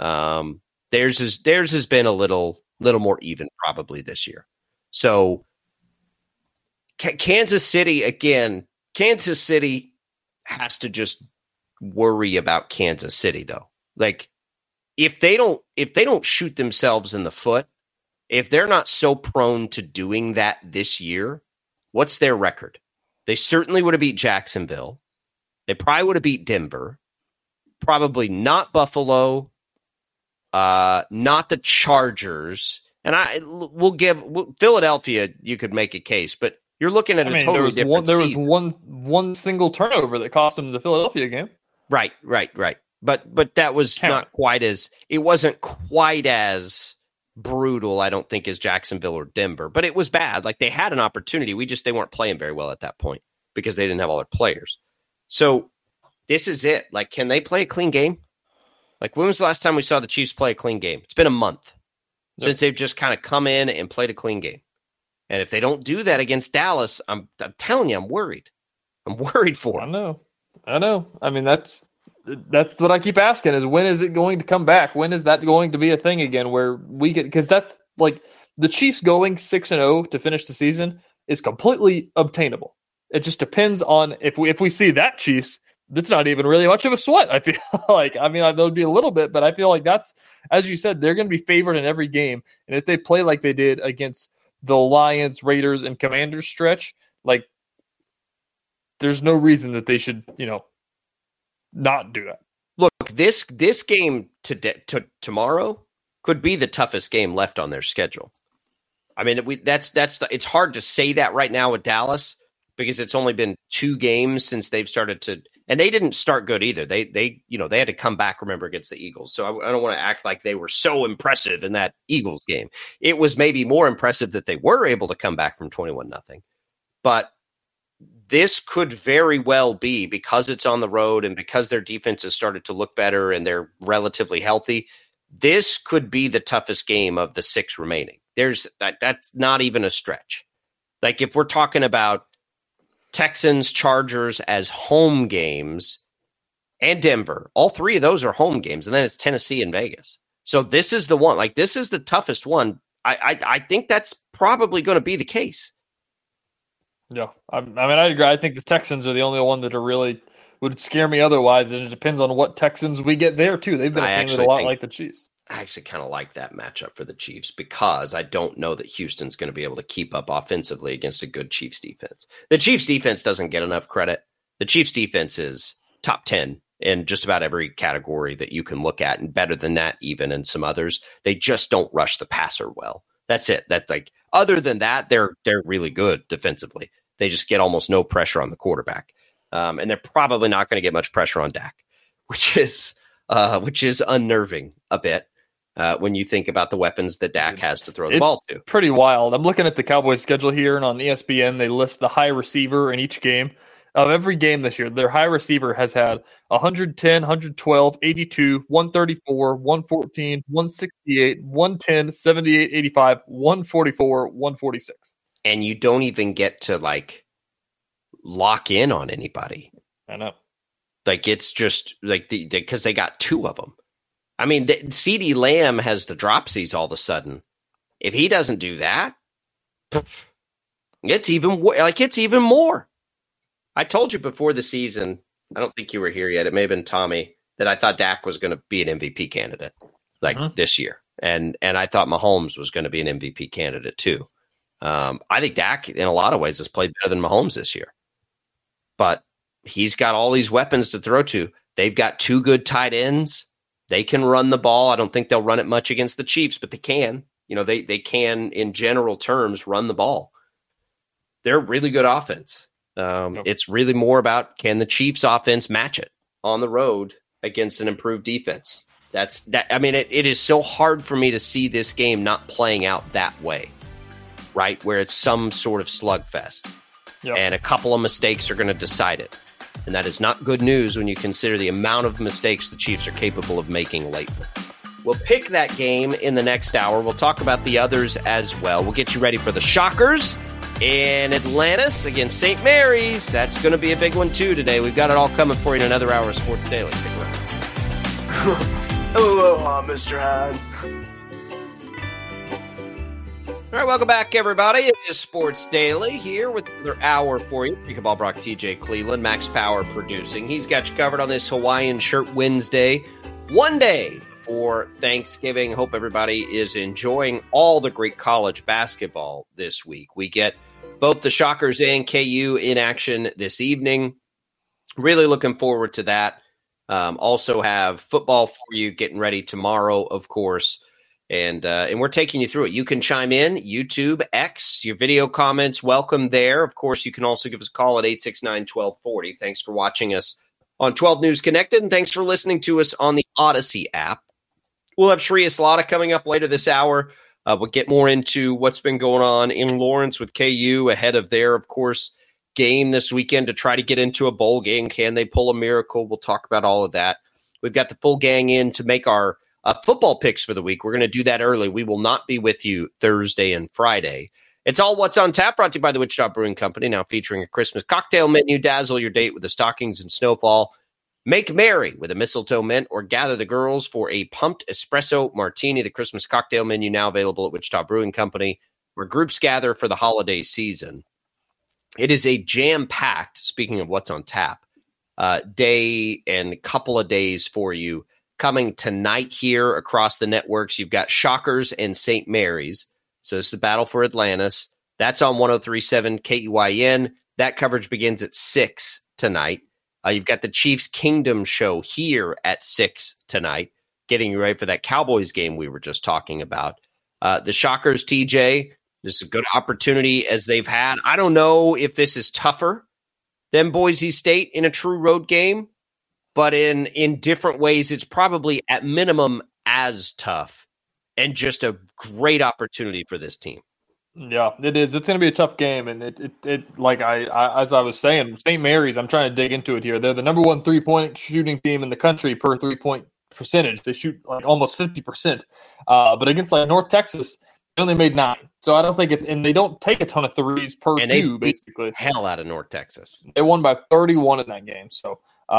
Theirs has been a little more even probably this year. So Kansas City has to just worry about Kansas City, though. Like, if they don't shoot themselves in the foot, if they're not so prone to doing that this year, what's their record? They certainly would have beat Jacksonville. They probably would have beat Denver. Probably not Buffalo. Not the Chargers. And we'll give Philadelphia, you could make a case, but you're looking at a totally different season. There was one single turnover that cost them the Philadelphia game. Right. But that was not quite as, it wasn't quite as brutal, I don't think, as Jacksonville or Denver, but it was bad. Like, they had an opportunity. They weren't playing very well at that point because they didn't have all their players. So this is it. Like, can they play a clean game? Like, when was the last time we saw the Chiefs play a clean game? It's been a month since they've just kind of come in and played a clean game. And if they don't do that against Dallas, I'm telling you, I'm worried. I'm worried for them. I know. I mean, that's what I keep asking, is when is it going to come back? When is that going to be a thing again where we get, because that's like the Chiefs going 6-0 to finish the season is completely obtainable. It just depends on if we see that Chiefs. That's not even really much of a sweat, I feel like. I mean, there would be a little bit, but I feel like that's, as you said, they're going to be favored in every game. And if they play like they did against the Lions, Raiders, and Commanders stretch, like, there's no reason that they should, not do that. Look, look, this game to tomorrow could be the toughest game left on their schedule. I mean, it's hard to say that right now with Dallas because it's only been 2 games since they've started to, and they didn't start good either. They had to come back, remember, against the Eagles. So I don't want to act like they were so impressive in that Eagles game. It was maybe more impressive that they were able to come back from 21-0. But this could very well be, because it's on the road and because their defense has started to look better and they're relatively healthy, this could be the toughest game of the 6 remaining. That's not even a stretch. Like if we're talking about Texans, Chargers as home games, and Denver, all 3 of those are home games, and then it's Tennessee and Vegas. So this is the one. Like this is the toughest one. I think that's probably going to be the case. Yeah, I agree. I think the Texans are the only one that are really would scare me otherwise, and it depends on what Texans we get there too. They've been a team that's a lot like the Chiefs. I actually kind of like that matchup for the Chiefs because I don't know that Houston's going to be able to keep up offensively against a good Chiefs defense. The Chiefs defense doesn't get enough credit. The Chiefs defense is top 10 in just about every category that you can look at, and better than that even in some others. They just don't rush the passer well. That's it. That's like, other than that, they're really good defensively. They just get almost no pressure on the quarterback. And they're probably not going to get much pressure on Dak, which is unnerving a bit. When you think about the weapons that Dak has to throw the ball to. Pretty wild. I'm looking at the Cowboys schedule here, and on ESPN, they list the high receiver in each game. Of every game this year, their high receiver has had 110, 112, 82, 134, 114, 168, 110, 78, 85, 144, 146. And you don't even get to, like, lock in on anybody. I know. Like, it's just, like, because they got 2 of them. I mean, CeeDee Lamb has the dropsies all of a sudden. If he doesn't do that, it's even more. I told you before the season, I don't think you were here yet, it may have been Tommy, that I thought Dak was going to be an MVP candidate this year. And I thought Mahomes was going to be an MVP candidate too. I think Dak, in a lot of ways, has played better than Mahomes this year. But he's got all these weapons to throw to. They've got 2 good tight ends. They can run the ball. I don't think they'll run it much against the Chiefs, but they can. You know, they can, in general terms, run the ball. They're a really good offense. It's really more about, can the Chiefs offense match it on the road against an improved defense? I mean, it is so hard for me to see this game not playing out that way, right? Where it's some sort of slugfest. Yep. And a couple of mistakes are going to decide it. And that is not good news when you consider the amount of mistakes the Chiefs are capable of making lately. We'll pick that game in the next hour. We'll talk about the others as well. We'll get you ready for the Shockers in Atlantis against St. Mary's. That's going to be a big one, too, today. We've got it all coming for you in another hour of Sports Daily. Stick around. Aloha, Mr. Hyde. All right, welcome back, everybody. It is Sports Daily here with another hour for you. Jacob Albrock, TJ Cleveland, Max Power producing. He's got you covered on this Hawaiian Shirt Wednesday, one day before Thanksgiving. Hope everybody is enjoying all the great college basketball this week. We get both the Shockers and KU in action this evening. Really looking forward to that. Also have football for you getting ready tomorrow, of course. And we're taking you through it. You can chime in, YouTube, X, your video comments, welcome there. Of course, you can also give us a call at 869-1240. Thanks for watching us on 12 News Connected, and thanks for listening to us on the Odyssey app. We'll have Shreya Slaughter coming up later this hour. We'll get more into what's been going on in Lawrence with KU ahead of their, of course, game this weekend to try to get into a bowl game. Can they pull a miracle? We'll talk about all of that. We've got the full gang in to make our football picks for the week. We're going to do that early. We will not be with you Thursday and Friday. It's all What's on Tap, brought to you by the Wichita Brewing Company, now featuring a Christmas cocktail menu. Dazzle your date with the stockings and snowfall. Make merry with a mistletoe mint, or gather the girls for a pumped espresso martini. The Christmas cocktail menu now available at Wichita Brewing Company, where groups gather for the holiday season. It is a jam-packed, speaking of What's on Tap, day and couple of days for you. Coming tonight here across the networks, you've got Shockers and St. Mary's. So it's the battle for Atlantis. That's on 103.7 KUIN. That coverage begins at 6 tonight. You've got the Chiefs Kingdom show here at 6 tonight, getting you ready for that Cowboys game we were just talking about. The Shockers, TJ, this is a good opportunity as they've had. I don't know if this is tougher than Boise State in a true road game, but in different ways, it's probably at minimum as tough and just a great opportunity for this team. Yeah, it is. It's going to be a tough game, and it like I as I was saying, St. Mary's. I'm trying to dig into it here. They're the number 1 3-point shooting team in the country per 3-point percentage. They shoot like almost 50%, but against like North Texas, they only made 9. So I don't think it's, and they don't take a ton of threes per two. Basically, hell out of North Texas. They won by 31 in that game. So.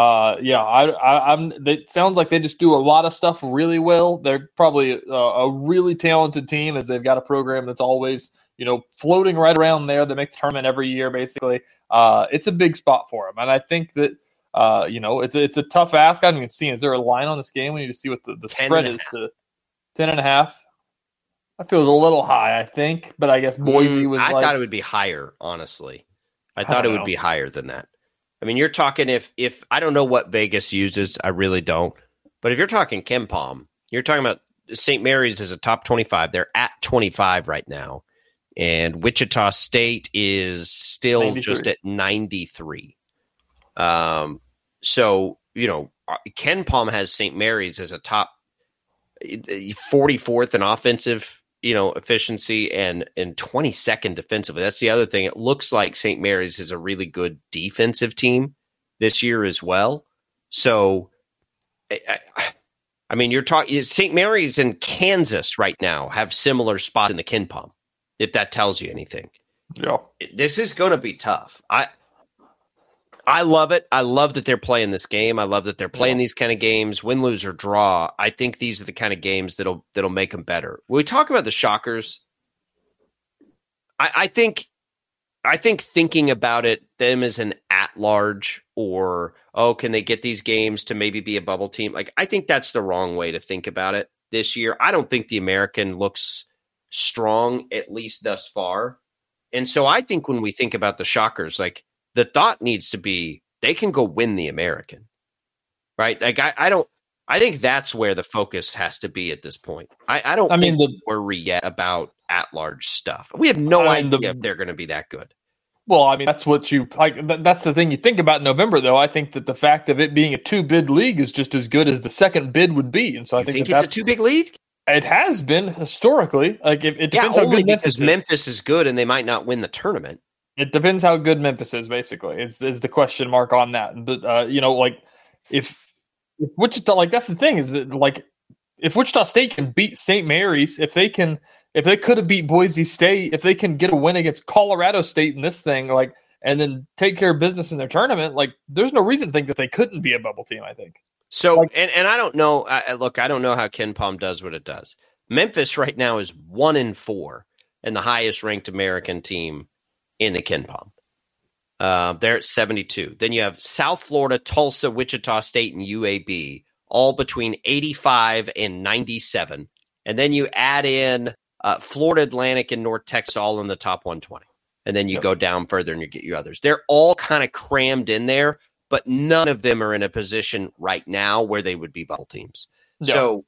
It sounds like they just do a lot of stuff really well. They're probably a really talented team, as they've got a program that's always, floating right around there. They make the tournament every year, basically. It's a big spot for them. And I think that, it's a tough ask. I haven't even seen, is there a line on this game? We need to see what the spread is to 10.5. I feel it was a little high, I think, but I guess Boise was I thought it would be higher, honestly. I thought it would be higher than that. I mean, you're talking if I don't know what Vegas uses, I really don't. But if you're talking KenPom, you're talking about St. Mary's is a top 25. They're at 25 right now. And Wichita State is still 93. Just at 93. So, KenPom has St. Mary's as a top 44th in offensive efficiency and 22nd defensively. That's the other thing. It looks like St. Mary's is a really good defensive team this year as well. So, I mean, you're talking St. Mary's and Kansas right now have similar spots in the KenPom, if that tells you anything. Yeah. This is going to be tough. I love it. I love that they're playing this game. I love that they're playing these kind of games, win, lose, or draw. I think these are the kind of games that'll make them better. When we talk about the Shockers, I think thinking about it, them as an at-large or, can they get these games to maybe be a bubble team? Like, I think that's the wrong way to think about it this year. I don't think the American looks strong, at least thus far. And so I think when we think about the Shockers, like, the thought needs to be they can go win the American, right? Like I think that's where the focus has to be at this point. I don't think we worry yet about at-large stuff. We have no idea if they're going to be that good. Well, I mean, that's what you like. That's the thing you think about in November, though. I think that the fact of it being a 2-bid league is just as good as the second bid would be, and so I think it's a 2-bid league. It has been historically. Like it depends how good Memphis is good, and they might not win the tournament. It depends how good Memphis is, basically, is the question mark on that. But, if Wichita, like, that's the thing, is that, like, if Wichita State can beat St. Mary's, if they could have beat Boise State, if they can get a win against Colorado State in this thing, like, and then take care of business in their tournament, like, there's no reason to think that they couldn't be a bubble team, I think. So, and I don't know, I don't know how KenPom does what it does. Memphis right now is 1-4 and the highest ranked American team in the KenPom. They're at 72. Then you have South Florida, Tulsa, Wichita State, and UAB, all between 85 and 97. And then you add in Florida Atlantic and North Texas, all in the top 120. And then you go down further and you get your others. They're all kind of crammed in there, but none of them are in a position right now where they would be bubble teams. Yeah. So,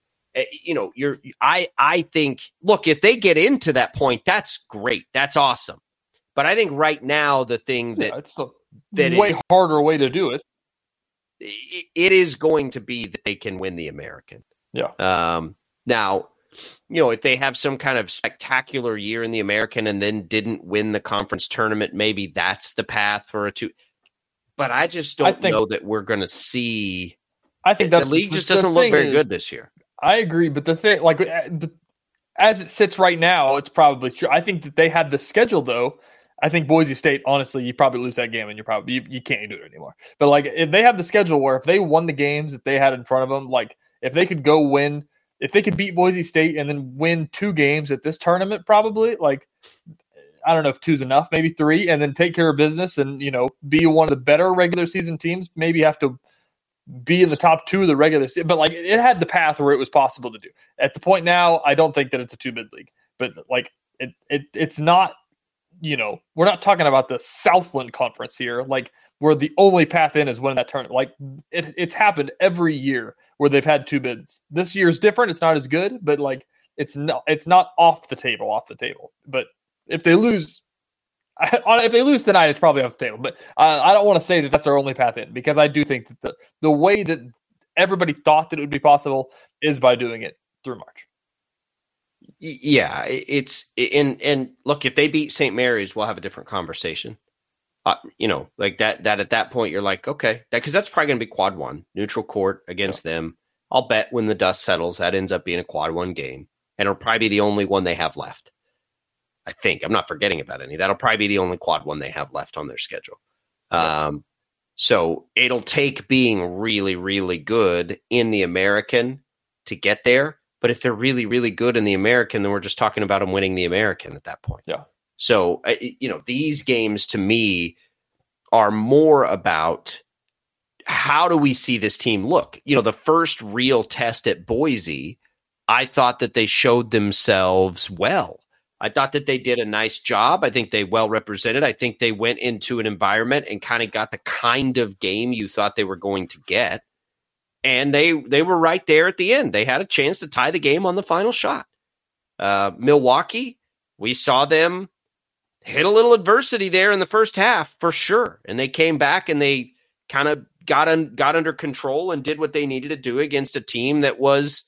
I think, look, if they get into that point, that's great. That's awesome. But I think right now the thing it's a way harder way to do it. It is going to be that they can win the American. Yeah. Now, if they have some kind of spectacular year in the American and then didn't win the conference tournament, maybe that's the path for a 2. But I just don't know that we're going to see. I think the league just doesn't look very good this year. I agree, but the thing, like, as it sits right now, it's probably true. I think that they had the schedule, though. I think Boise State, honestly, you probably lose that game and you can't do it anymore. But, like, if they have the schedule where if they won the games that they had in front of them, like, if they could go win, if they could beat Boise State and then win 2 games at this tournament, probably, like, I don't know if 2's enough, maybe 3, and then take care of business and, be one of the better regular season teams, maybe have to be in the top 2 of the regular season. But, like, it had the path where it was possible to do. At the point now, I don't think that it's a 2-bid league. But, like, it's not, we're not talking about the Southland Conference here. Like, where the only path in is winning that tournament. Like it's happened every year where they've had 2 bids. This year's different. It's not as good, but like it's not off the table. But if they lose tonight, it's probably off the table. But I don't want to say that that's their only path in, because I do think that the way that everybody thought that it would be possible is by doing it through March. Yeah, and look, if they beat St. Mary's, we'll have a different conversation. Like that at that point, you're like, okay, because that's probably going to be quad 1, neutral court against them. I'll bet when the dust settles, that ends up being a quad 1 game, and it'll probably be the only one they have left. I think I'm not forgetting about any. That'll probably be the only quad 1 they have left on their schedule. So it'll take being really, really good in the American to get there. But if they're really, really good in the American, then we're just talking about them winning the American at that point. Yeah. So, these games to me are more about how do we see this team look? The first real test at Boise, I thought that they showed themselves well. I thought that they did a nice job. I think they well represented. I think they went into an environment and kind of got the kind of game you thought they were going to get. And they were right there at the end. They had a chance to tie the game on the final shot. Milwaukee, we saw them hit a little adversity there in the first half for sure. And they came back and they kind of got under control and did what they needed to do against a team that was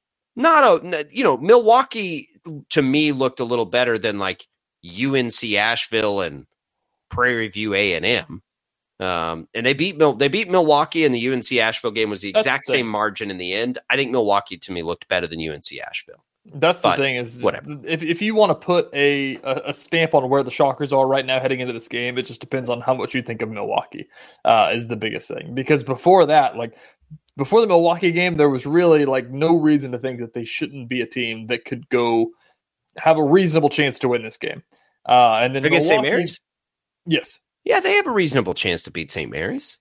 Milwaukee to me looked a little better than like UNC Asheville and Prairie View A&M. And they beat Milwaukee, and the UNC Asheville game was the exact same margin in the end. I think Milwaukee to me looked better than UNC Asheville. That's the thing is, whatever. If you want to put a stamp on where the Shockers are right now heading into this game, it just depends on how much you think of Milwaukee is the biggest thing. Because before that, before the Milwaukee game, there was really no reason to think that they shouldn't be a team that could go have a reasonable chance to win this game. And then against St. Mary's? Yes. Yeah, they have a reasonable chance to beat St. Mary's.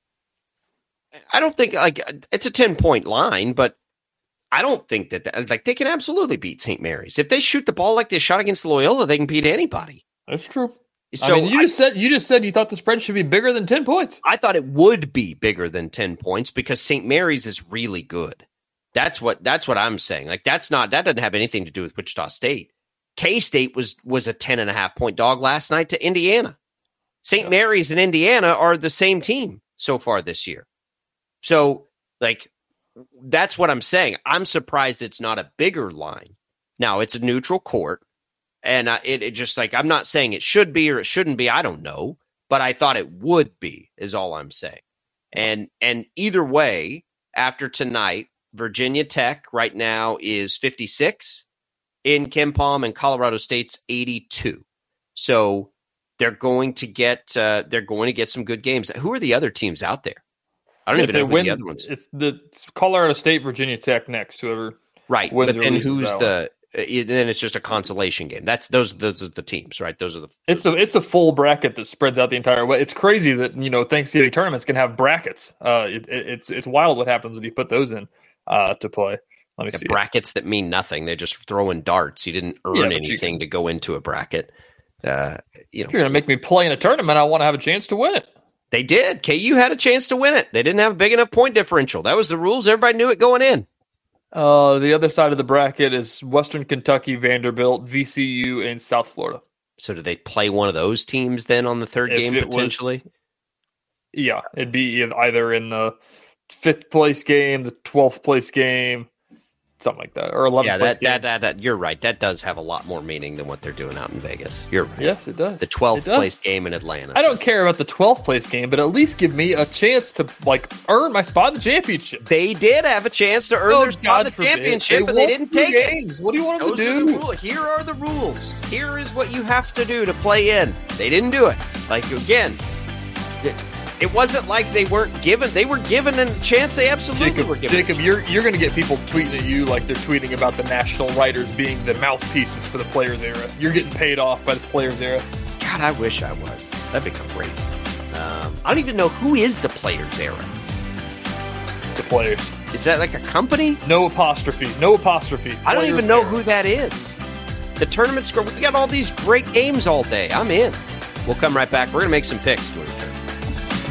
I don't think it's a 10-point line, but I don't think that they can absolutely beat St. Mary's. If they shoot the ball like they shot against Loyola, they can beat anybody. That's true. So you just said you thought the spread should be bigger than 10 points. I thought it would be bigger than 10 points because St. Mary's is really good. That's what I'm saying. That doesn't have anything to do with Wichita State. K-State was a 10.5-point dog last night to Indiana. St. Mary's and Indiana are the same team so far this year. So, that's what I'm saying. I'm surprised it's not a bigger line. Now, it's a neutral court, and it just I'm not saying it should be or it shouldn't be. I don't know, but I thought it would be is all I'm saying. And either way, after tonight, Virginia Tech right now is 56 in KenPom, and Colorado State's 82. So they're going to get some good games. Who are the other teams out there? I don't even know who the other ones. It's Colorado State, Virginia Tech next. Whoever right, but then who's then it's just a consolation game. Those are the teams, right? Those are the. It's a full bracket that spreads out the entire way. It's crazy that Thanksgiving tournaments can have brackets. It's wild what happens when you put those in to play. Let me see brackets that mean nothing. They're just throwing darts. You didn't earn anything to go into a bracket. If you're going to make me play in a tournament, I want to have a chance to win it. They did. KU had a chance to win it. They didn't have a big enough point differential. That was the rules. Everybody knew it going in. The other side of the bracket is Western Kentucky, Vanderbilt, VCU, and South Florida. So do they play one of those teams then on the third game potentially? It'd be either in the 5th place game, the 12th place game, something like that, or 11th place game. That you're right. That does have a lot more meaning than what they're doing out in Vegas. You're right. Yes, it does. The 12th place game in Atlanta. I don't care about the 12th place game, but at least give me a chance to earn my spot in the championship. They did have a chance to earn their spot in the championship, but they didn't take it. What do you want them to do? Here are the rules. Here is what you have to do to play in. They didn't do it. Again, it wasn't like they weren't given. They were given a chance. They absolutely were given. Jacob, you're going to get people tweeting at you like they're tweeting about the national writers being the mouthpieces for the Players era. You're getting paid off by the Players era. God, I wish I was. That'd be great. I don't even know who is the Players era. The Players. Is that like a company? No apostrophe. I don't even know who that is. The tournament score. We got all these great games all day. I'm in. We'll come right back. We're going to make some picks when we return.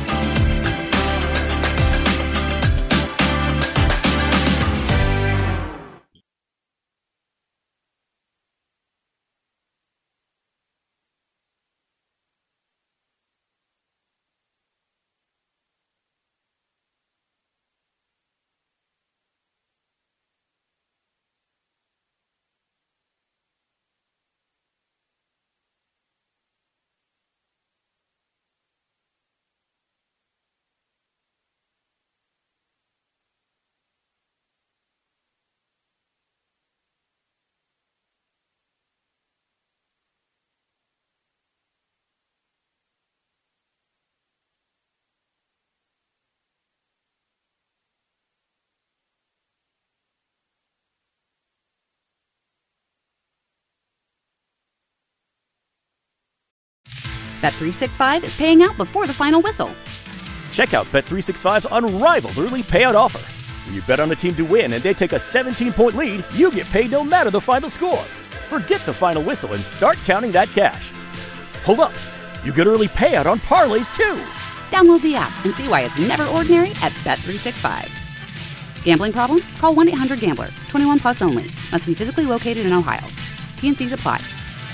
Bet365 is paying out before the final whistle. Check out Bet365's unrivaled early payout offer. When you bet on a team to win and they take a 17-point lead, you get paid no matter the final score. Forget the final whistle and start counting that cash. Hold up. You get early payout on parlays, too. Download the app and see why it's never ordinary at Bet365. Gambling problem? Call 1-800-GAMBLER. 21 plus only. Must be physically located in Ohio. T&Cs apply.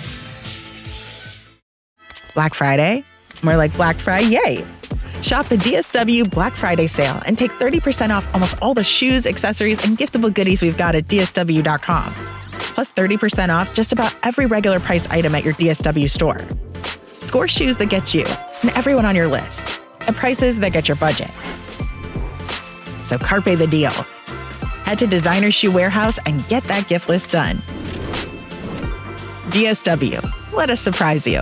Black Friday? More like Black Friday. Shop the DSW Black Friday sale and take 30% off almost all the shoes, accessories, and giftable goodies we've got at DSW.com. Plus 30% off just about every regular price item at your DSW store. Score shoes that get you and everyone on your list at prices that get your budget. So carpe the deal. Head to Designer Shoe Warehouse and get that gift list done. DSW. Let us surprise you.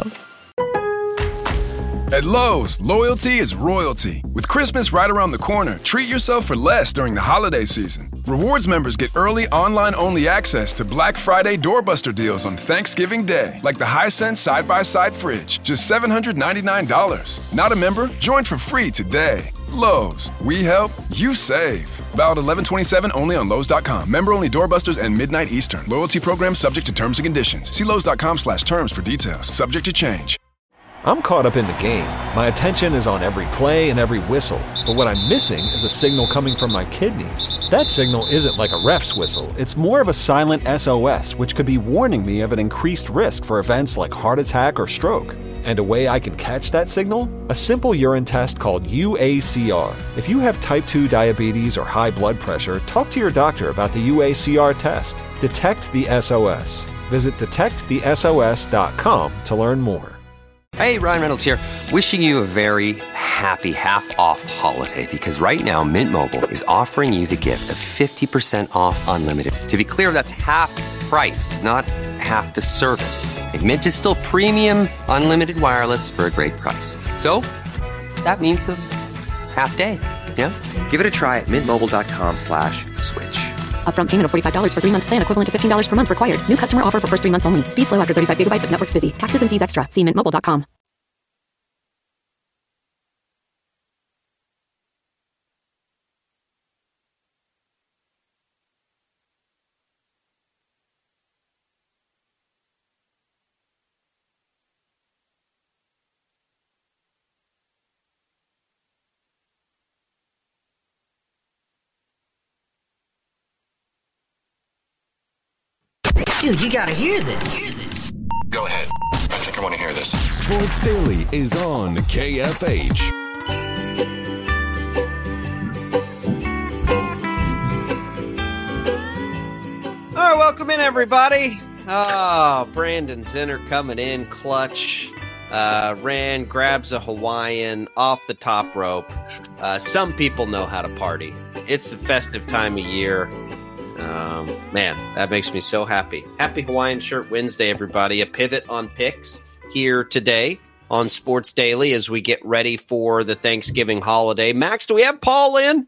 At Lowe's, loyalty is royalty. With Christmas right around the corner, treat yourself for less during the holiday season. Rewards members get early online-only access to Black Friday doorbuster deals on Thanksgiving Day, like the Hisense side-by-side fridge, just $799. Not a member? Join for free today. Lowe's, we help, you save. Valid 11/27 only on Lowe's.com. Member-only doorbusters and midnight Eastern. Loyalty program subject to terms and conditions. See Lowe's.com/terms for details. Subject to change. I'm caught up in the game. My attention is on every play and every whistle. But what I'm missing is a signal coming from my kidneys. That signal isn't like a ref's whistle. It's more of a silent SOS, which could be warning me of an increased risk for events like heart attack or stroke. And a way I can catch that signal? A simple urine test called UACR. If you have type 2 diabetes or high blood pressure, talk to your doctor about the UACR test. Detect the SOS. Visit detectthesos.com to learn more. Hey, Ryan Reynolds here, wishing you a very happy half-off holiday, because right now Mint Mobile is offering you the gift of 50% off unlimited. To be clear, that's half price, not half the service. And Mint is still premium unlimited wireless for a great price. So that means a half day, yeah? Give it a try at mintmobile.com/switch. Upfront payment of $45 for 3-month plan, equivalent to $15 per month required. New customer offer for first 3 months only. Speed slow after 35 gigabytes if network's busy. Taxes and fees extra. See mintmobile.com. Dude, you gotta hear this. Go ahead. I think I want to hear this. Sports Daily is on KFH. All right, welcome in, everybody. Oh, Brandon Zinner coming in clutch. Grabs a Hawaiian off the top rope. Some people know how to party. It's the festive time of year. Man, that makes me so happy. Happy Hawaiian Shirt Wednesday, everybody. A pivot on picks here today on Sports Daily as we get ready for the Thanksgiving holiday. Max, do we have Paul in?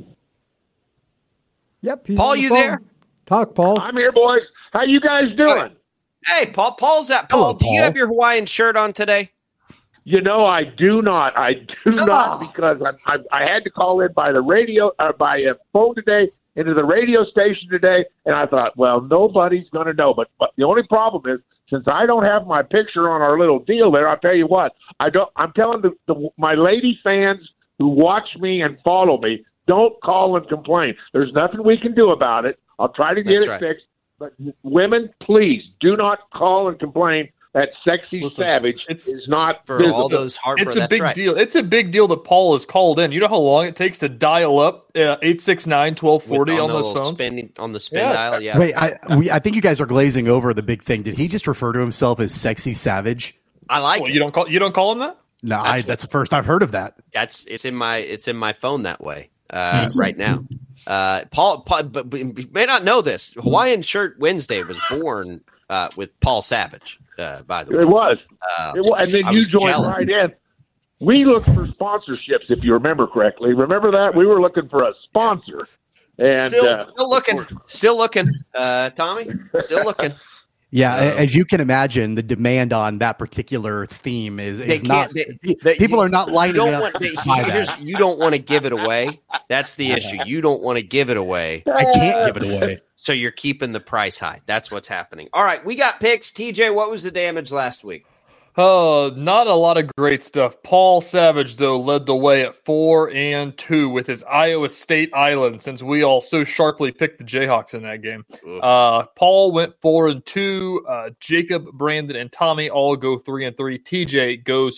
Yep. Paul, you there? Talk, Paul. I'm here, boys. How you guys doing? Hey, Paul. Paul's at Paul. Hello, do you have your Hawaiian shirt on today? You know, I do not. I do not, because I had to call in by the radio, by a phone today, into the radio station today, and I thought, well, nobody's going to know. But the only problem is, since I don't have my picture on our little deal there, I'll tell you what, I'm telling my lady fans who watch me and follow me, don't call and complain. There's nothing we can do about it. I'll try to get it fixed. But women, please do not call and complain. That sexy savage is not for visible. all those Harper. It's a big deal. It's a big deal that Paul is called in. You know how long it takes to dial up 869-1240 on those phones? On the spin dial, yeah. Wait, I think you guys are glazing over the big thing. Did he just refer to himself as sexy savage? I like it. You don't call him that? No, that's the first I've heard of that. It's in my phone that way right now. Paul, but you may not know this. Hawaiian Shirt Wednesday was born with Paul Savage. By the way, it was. And then you joined right in. We looked for sponsorships, if you remember correctly. Remember that? We were looking for a sponsor. And still looking, Tommy. Still looking. Yeah, as you can imagine, the demand on that particular theme is not. People are not lining up. You don't want to give it away. That's the issue. You don't want to give it away. I can't give it away. So you're keeping the price high. That's what's happening. All right, we got picks. TJ, what was the damage last week? Not a lot of great stuff. Paul Savage, though, led the way at 4-2 with his Iowa State Island, since we all so sharply picked the Jayhawks in that game. Paul went 4-2. Jacob, Brandon, and Tommy all go 3-3. TJ goes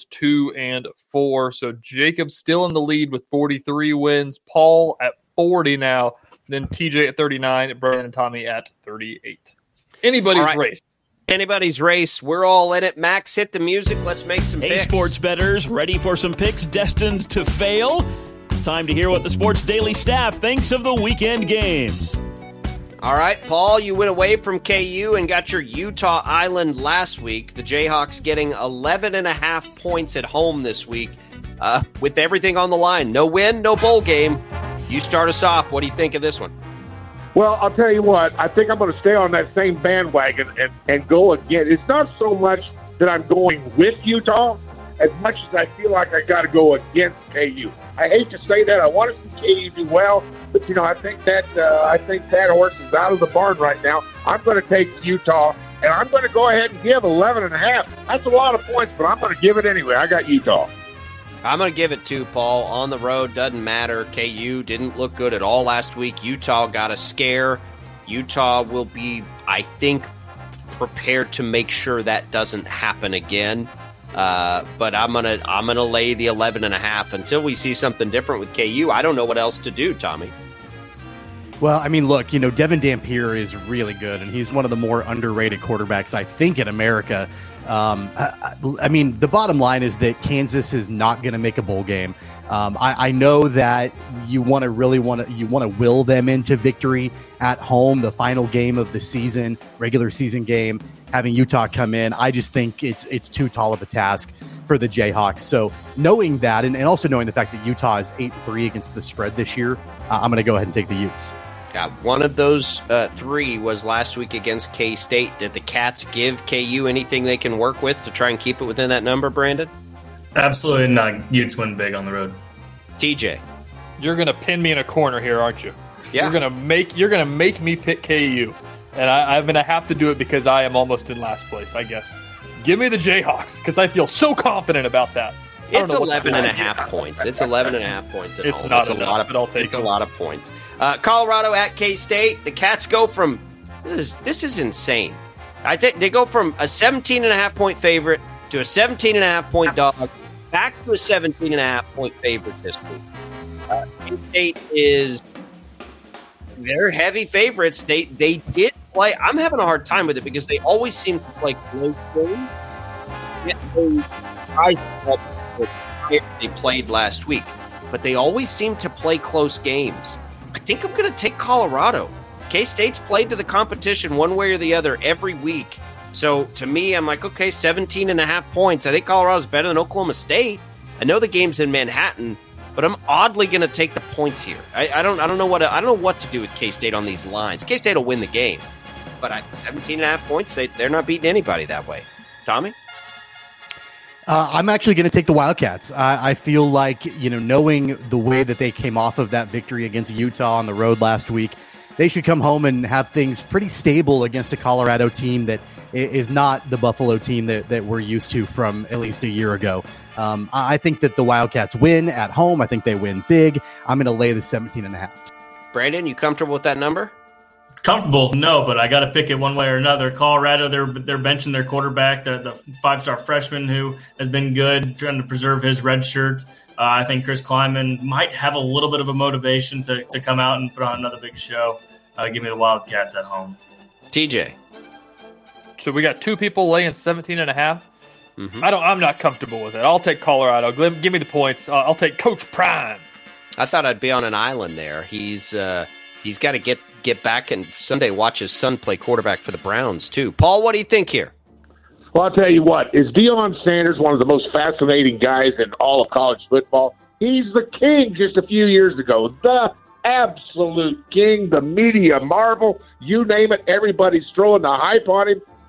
2-4. So Jacob's still in the lead with 43 wins. Paul at 40 now. Then TJ at 39. Brandon and Tommy at 38. Anybody's race. Anybody's race. We're all in it. Max, hit the music. Let's make some picks. Hey, sports bettors, ready for some picks destined to fail? Time to hear what the Sports Daily staff thinks of the weekend games. All right, Paul, you went away from KU and got your Utah Island last week. The Jayhawks getting 11.5 points at home this week with everything on the line. No win, no bowl game. You start us off. What do you think of this one? Well, I'll tell you what, I think I'm going to stay on that same bandwagon and go again. It's not so much that I'm going with Utah as much as I feel like I got to go against KU. I hate to say that. I want to see KU do well, but, I think that horse is out of the barn right now. I'm going to take Utah, and I'm going to go ahead and give 11.5. That's a lot of points, but I'm going to give it anyway. I got Utah. I'm going to give it to Paul. On the road, doesn't matter. KU didn't look good at all last week. Utah got a scare. Utah will be, I think, prepared to make sure that doesn't happen again. But I'm gonna lay the 11.5 until we see something different with KU. I don't know what else to do, Tommy. Well, I mean, look, Devin Dampier is really good, and he's one of the more underrated quarterbacks, I think, in America. I mean, the bottom line is that Kansas is not going to make a bowl game. I know that you want to will them into victory at home, the final game of the season, regular season game, having Utah come in. I just think it's too tall of a task for the Jayhawks. So knowing that, and also knowing the fact that Utah is 8-3 against the spread this year, I'm going to go ahead and take the Utes. One of those three was last week against K-State. Did the Cats give KU anything they can work with to try and keep it within that number, Brandon? Absolutely not. Utes win big on the road. TJ, you're going to pin me in a corner here, aren't you? Yeah. You're going to make me pick KU, and I'm going to have to do it because I am almost in last place, I guess. Give me the Jayhawks because I feel so confident about that. It's 11.5 points. It's 11.5 points at home. It's not enough, but I'll take a lot of points. Colorado at K-State. The Cats go from this is insane. I think they go from a 17.5 point favorite to a 17.5 point dog, back to a 17.5 point favorite this week. K-State they're heavy favorites. They did play. I'm having a hard time with it because they always seem to play close games. They played last week, but they always seem to play close games. I think I'm going to take Colorado. K-State's played to the competition one way or the other every week. So to me, I'm like, okay, 17.5 points. I think Colorado's better than Oklahoma State. I know the game's in Manhattan, but I'm oddly going to take the points here. I don't know what to do with K-State on these lines. K-State will win the game, but 17.5 points, they're not beating anybody that way. Tommy? I'm actually going to take the Wildcats. I feel like, knowing the way that they came off of that victory against Utah on the road last week, they should come home and have things pretty stable against a Colorado team that is not the Buffalo team that we're used to from at least a year ago. I think that the Wildcats win at home. I think they win big. I'm going to lay the 17.5. Brandon, you comfortable with that number? Comfortable, no, but I got to pick it one way or another. Colorado, they're benching their quarterback, the 5-star freshman who has been good, trying to preserve his red shirt. I think Chris Klieman might have a little bit of a motivation to come out and put on another big show. Give me the Wildcats at home. TJ. So we got two people laying 17.5. Mm-hmm. I'm not comfortable with it. I'll take Colorado. Give me the points. I'll take Coach Prime. I thought I'd be on an island there. He's got to get back and Sunday watch his son play quarterback for the Browns too. Paul, what do you think here? Well, I'll tell you what, is Deion Sanders one of the most fascinating guys in all of college football? He's the king just a few years ago. The absolute king, the media marvel, you name it, everybody's throwing the hype on him.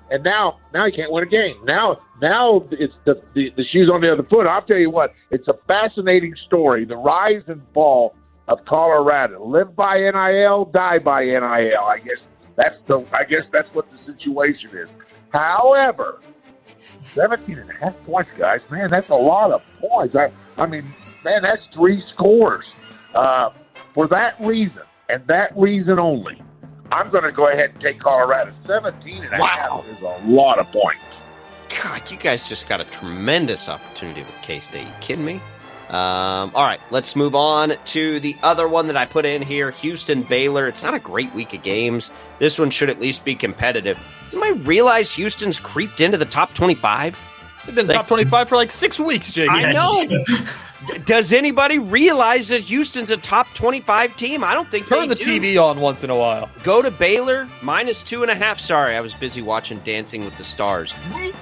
And now you can't win a game. Now it's the shoe's on the other foot. I'll tell you what, it's a fascinating story. The rise and fall of Colorado. Live by NIL, die by NIL. I guess that's what the situation is. However, 17.5 points, guys. Man, that's a lot of points. I mean, man, that's 3 scores. For that reason, and that reason only, I'm going to go ahead and take Colorado. 17.5 is a lot of points. God, you guys just got a tremendous opportunity with K-State. You kidding me? All right, let's move on to the other one that I put in here, Houston-Baylor. It's not a great week of games. This one should at least be competitive. Does anybody realize Houston's creeped into the top 25? They've been top 25 for like 6 weeks, Jake. I know. Does anybody realize that Houston's a top 25 team? I don't think Turn the TV on once in a while. Go to Baylor, -2.5. Sorry, I was busy watching Dancing with the Stars.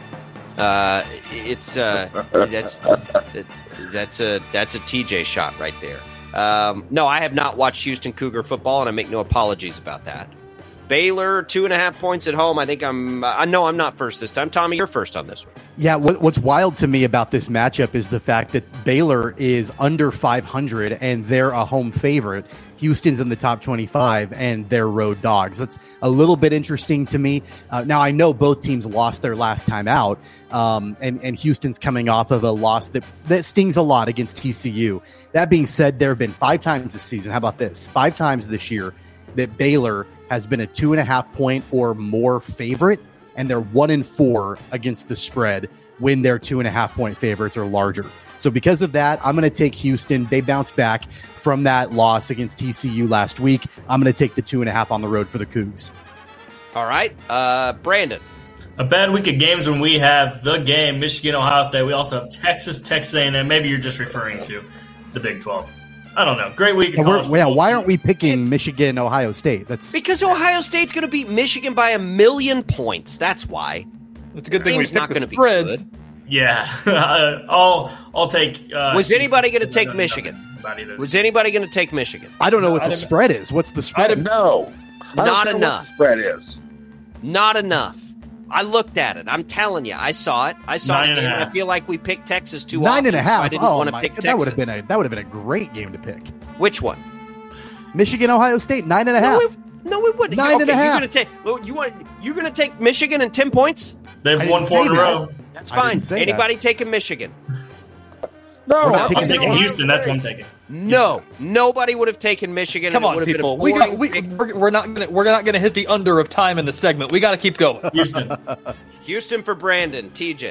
That's a TJ shot right there. No, I have not watched Houston Cougar football, and I make no apologies about that. Baylor, 2.5 points at home. I think I'm not first this time. Tommy, you're first on this one. Yeah, what's wild to me about this matchup is the fact that Baylor is under 500 and they're a home favorite. Houston's in the top 25 and they're road dogs. That's a little bit interesting to me. Now, I know both teams lost their last time out, and Houston's coming off of a loss that stings a lot against TCU. That being said, there have been 5 times this season. How about this? 5 times this year that Baylor has been a 2.5 point or more favorite, and they're 1-4 against the spread when they're 2.5 point favorites or larger. So because of that, I'm going to take Houston. They bounced back from that loss against TCU last week. I'm going to take the 2.5 on the road for the Cougs. All right. Brandon. A bad week of games when we have the game, Michigan, Ohio State. We also have Texas A&M. Maybe you're just referring to the Big 12. I don't know. Great week of college football. Why aren't we picking Michigan, Ohio State? That's because Ohio State's going to beat Michigan by 1,000,000 points. That's why. It's a good thing we picked the spreads. Yeah, I'll take. Was anybody going to take Michigan? Was anybody going to take Michigan? I don't know what the spread is. What's the spread? No, not enough. Spread is not enough. I looked at it. I'm telling you, I saw it. I saw it. And I feel like we picked Texas too often. 9.5. So I didn't want to pick Texas. That would have been a great game to pick. Which one? Michigan, Ohio State, 9.5. No, it wouldn't. 9.5. You're gonna take Michigan and 10 points? They've won 4 in a row. That's fine. Anybody taking Michigan? No, I'm taking Houston. That's what I'm taking. No, nobody would have taken Michigan. Come on, people. We're not gonna hit the under of time in the segment. We got to keep going. Houston for Brandon. TJ.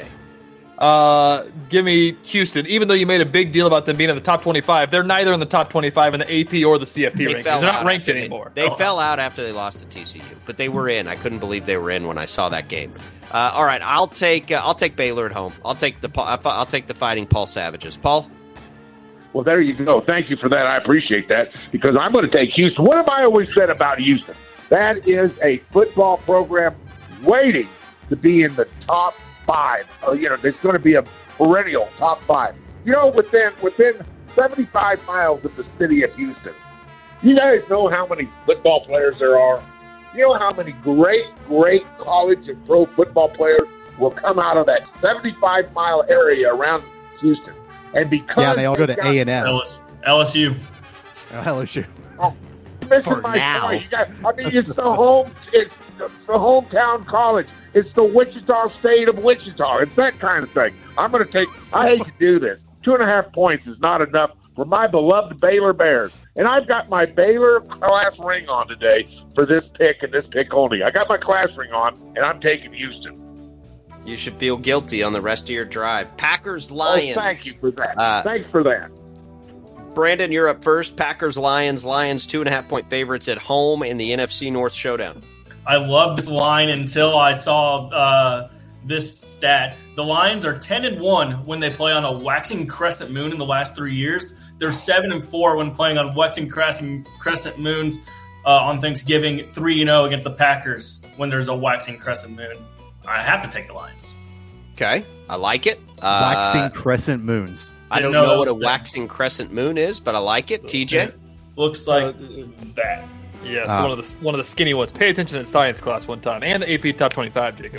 Give me Houston. Even though you made a big deal about them being in the top 25, they're neither in the top 25 in the AP or the CFP rankings. They're not ranked anymore. They fell out after they lost to TCU, but they were in. I couldn't believe they were in when I saw that game. All right, I'll take Baylor at home. I'll take the Fighting Paul Savages. Paul. Well, there you go. Thank you for that. I appreciate that because I'm going to take Houston. What have I always said about Houston? That is a football program waiting to be in the top 5. It's going to be a perennial top 5. Within 75 miles of the city of Houston, you guys know how many football players there are. You know how many great college and pro football players will come out of that 75-mile area around Houston. And because they all go to A&M. LSU. LSU. Oh, missing my point. It's the hometown college. It's the Wichita State of Wichita. It's that kind of thing. I hate to do this. 2.5 points is not enough for my beloved Baylor Bears. And I've got my Baylor class ring on today for this pick and this pick only. I got my class ring on, and I'm taking Houston. You should feel guilty on the rest of your drive. Packers, Lions. Oh, thank you for that. Thanks for that. Brandon, you're up first. Packers, Lions. Lions 2.5 point favorites at home in the NFC North showdown. I love this line until I saw this stat. The Lions are 10-1 when they play on a waxing crescent moon in the last 3 years. They're 7-4 when playing on waxing crescent moons on Thanksgiving. 3-0 against the Packers when there's a waxing crescent moon. I have to take the Lions. Okay, I like it. Waxing crescent moons. I don't know what a waxing crescent moon is, but I like it. TJ? Looks like that. Yes, one of the skinny ones. Pay attention in science class one time, and the AP Top 25, Jacob.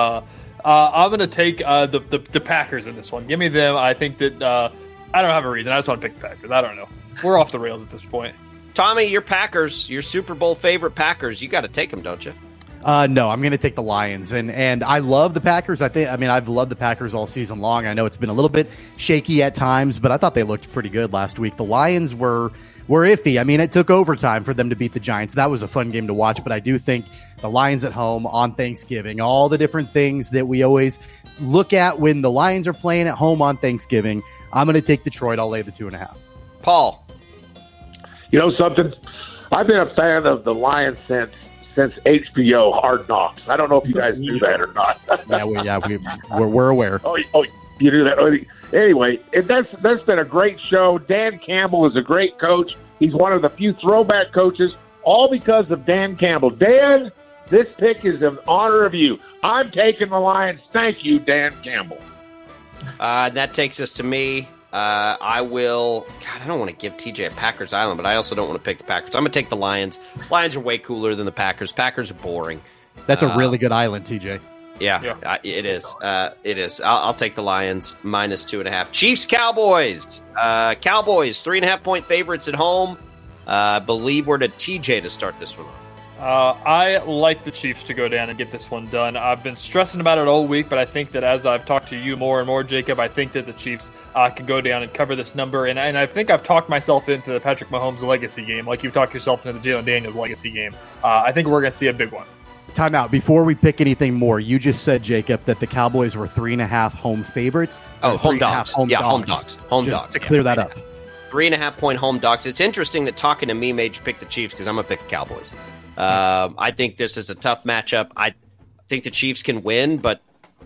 I'm going to take the Packers in this one. Give me them. I think that I don't have a reason. I just want to pick the Packers. I don't know. We're off the rails at this point. Tommy, your Packers, your Super Bowl favorite Packers. You got to take them, don't you? No, I'm going to take the Lions, and I love the Packers. I've loved the Packers all season long. I know it's been a little bit shaky at times, but I thought they looked pretty good last week. The Lions were iffy. I mean, it took overtime for them to beat the Giants. That was a fun game to watch, but I do think the Lions at home on Thanksgiving, all the different things that we always look at when the Lions are playing at home on Thanksgiving, I'm going to take Detroit. I'll lay the 2.5. Paul. You know something? I've been a fan of the Lions since HBO Hard Knocks. I don't know if you guys knew that or not. we're aware. Oh, you knew that. Anyway, that's been a great show. Dan Campbell is a great coach. He's one of the few throwback coaches, all because of Dan Campbell. Dan, this pick is in honor of you. I'm taking the Lions. Thank you, Dan Campbell. That takes us to me. I will. God, I don't want to give TJ a Packers Island, but I also don't want to pick the Packers. I'm going to take the Lions. Lions are way cooler than the Packers. Packers are boring. That's a really good island, TJ. Yeah. It is. It is. I'll take the Lions minus 2.5. Chiefs, Cowboys. Cowboys, 3.5-point favorites at home. I believe we're to TJ to start this one off. I like the Chiefs to go down and get this one done. I've been stressing about it all week, but I think that as I've talked to you more and more, Jacob, I think that the Chiefs can go down and cover this number. And I think I've talked myself into the Patrick Mahomes legacy game, like you've talked yourself into the Jalen Daniels legacy game. I think we're going to see a big one. Time out. Before we pick anything more, you just said, Jacob, that the Cowboys were 3.5 home favorites. Home dogs. Home dogs. To clear that up. 3.5-point home dogs. It's interesting that talking to me made you pick the Chiefs because I'm going to pick the Cowboys. I think this is a tough matchup. I think the Chiefs can win, but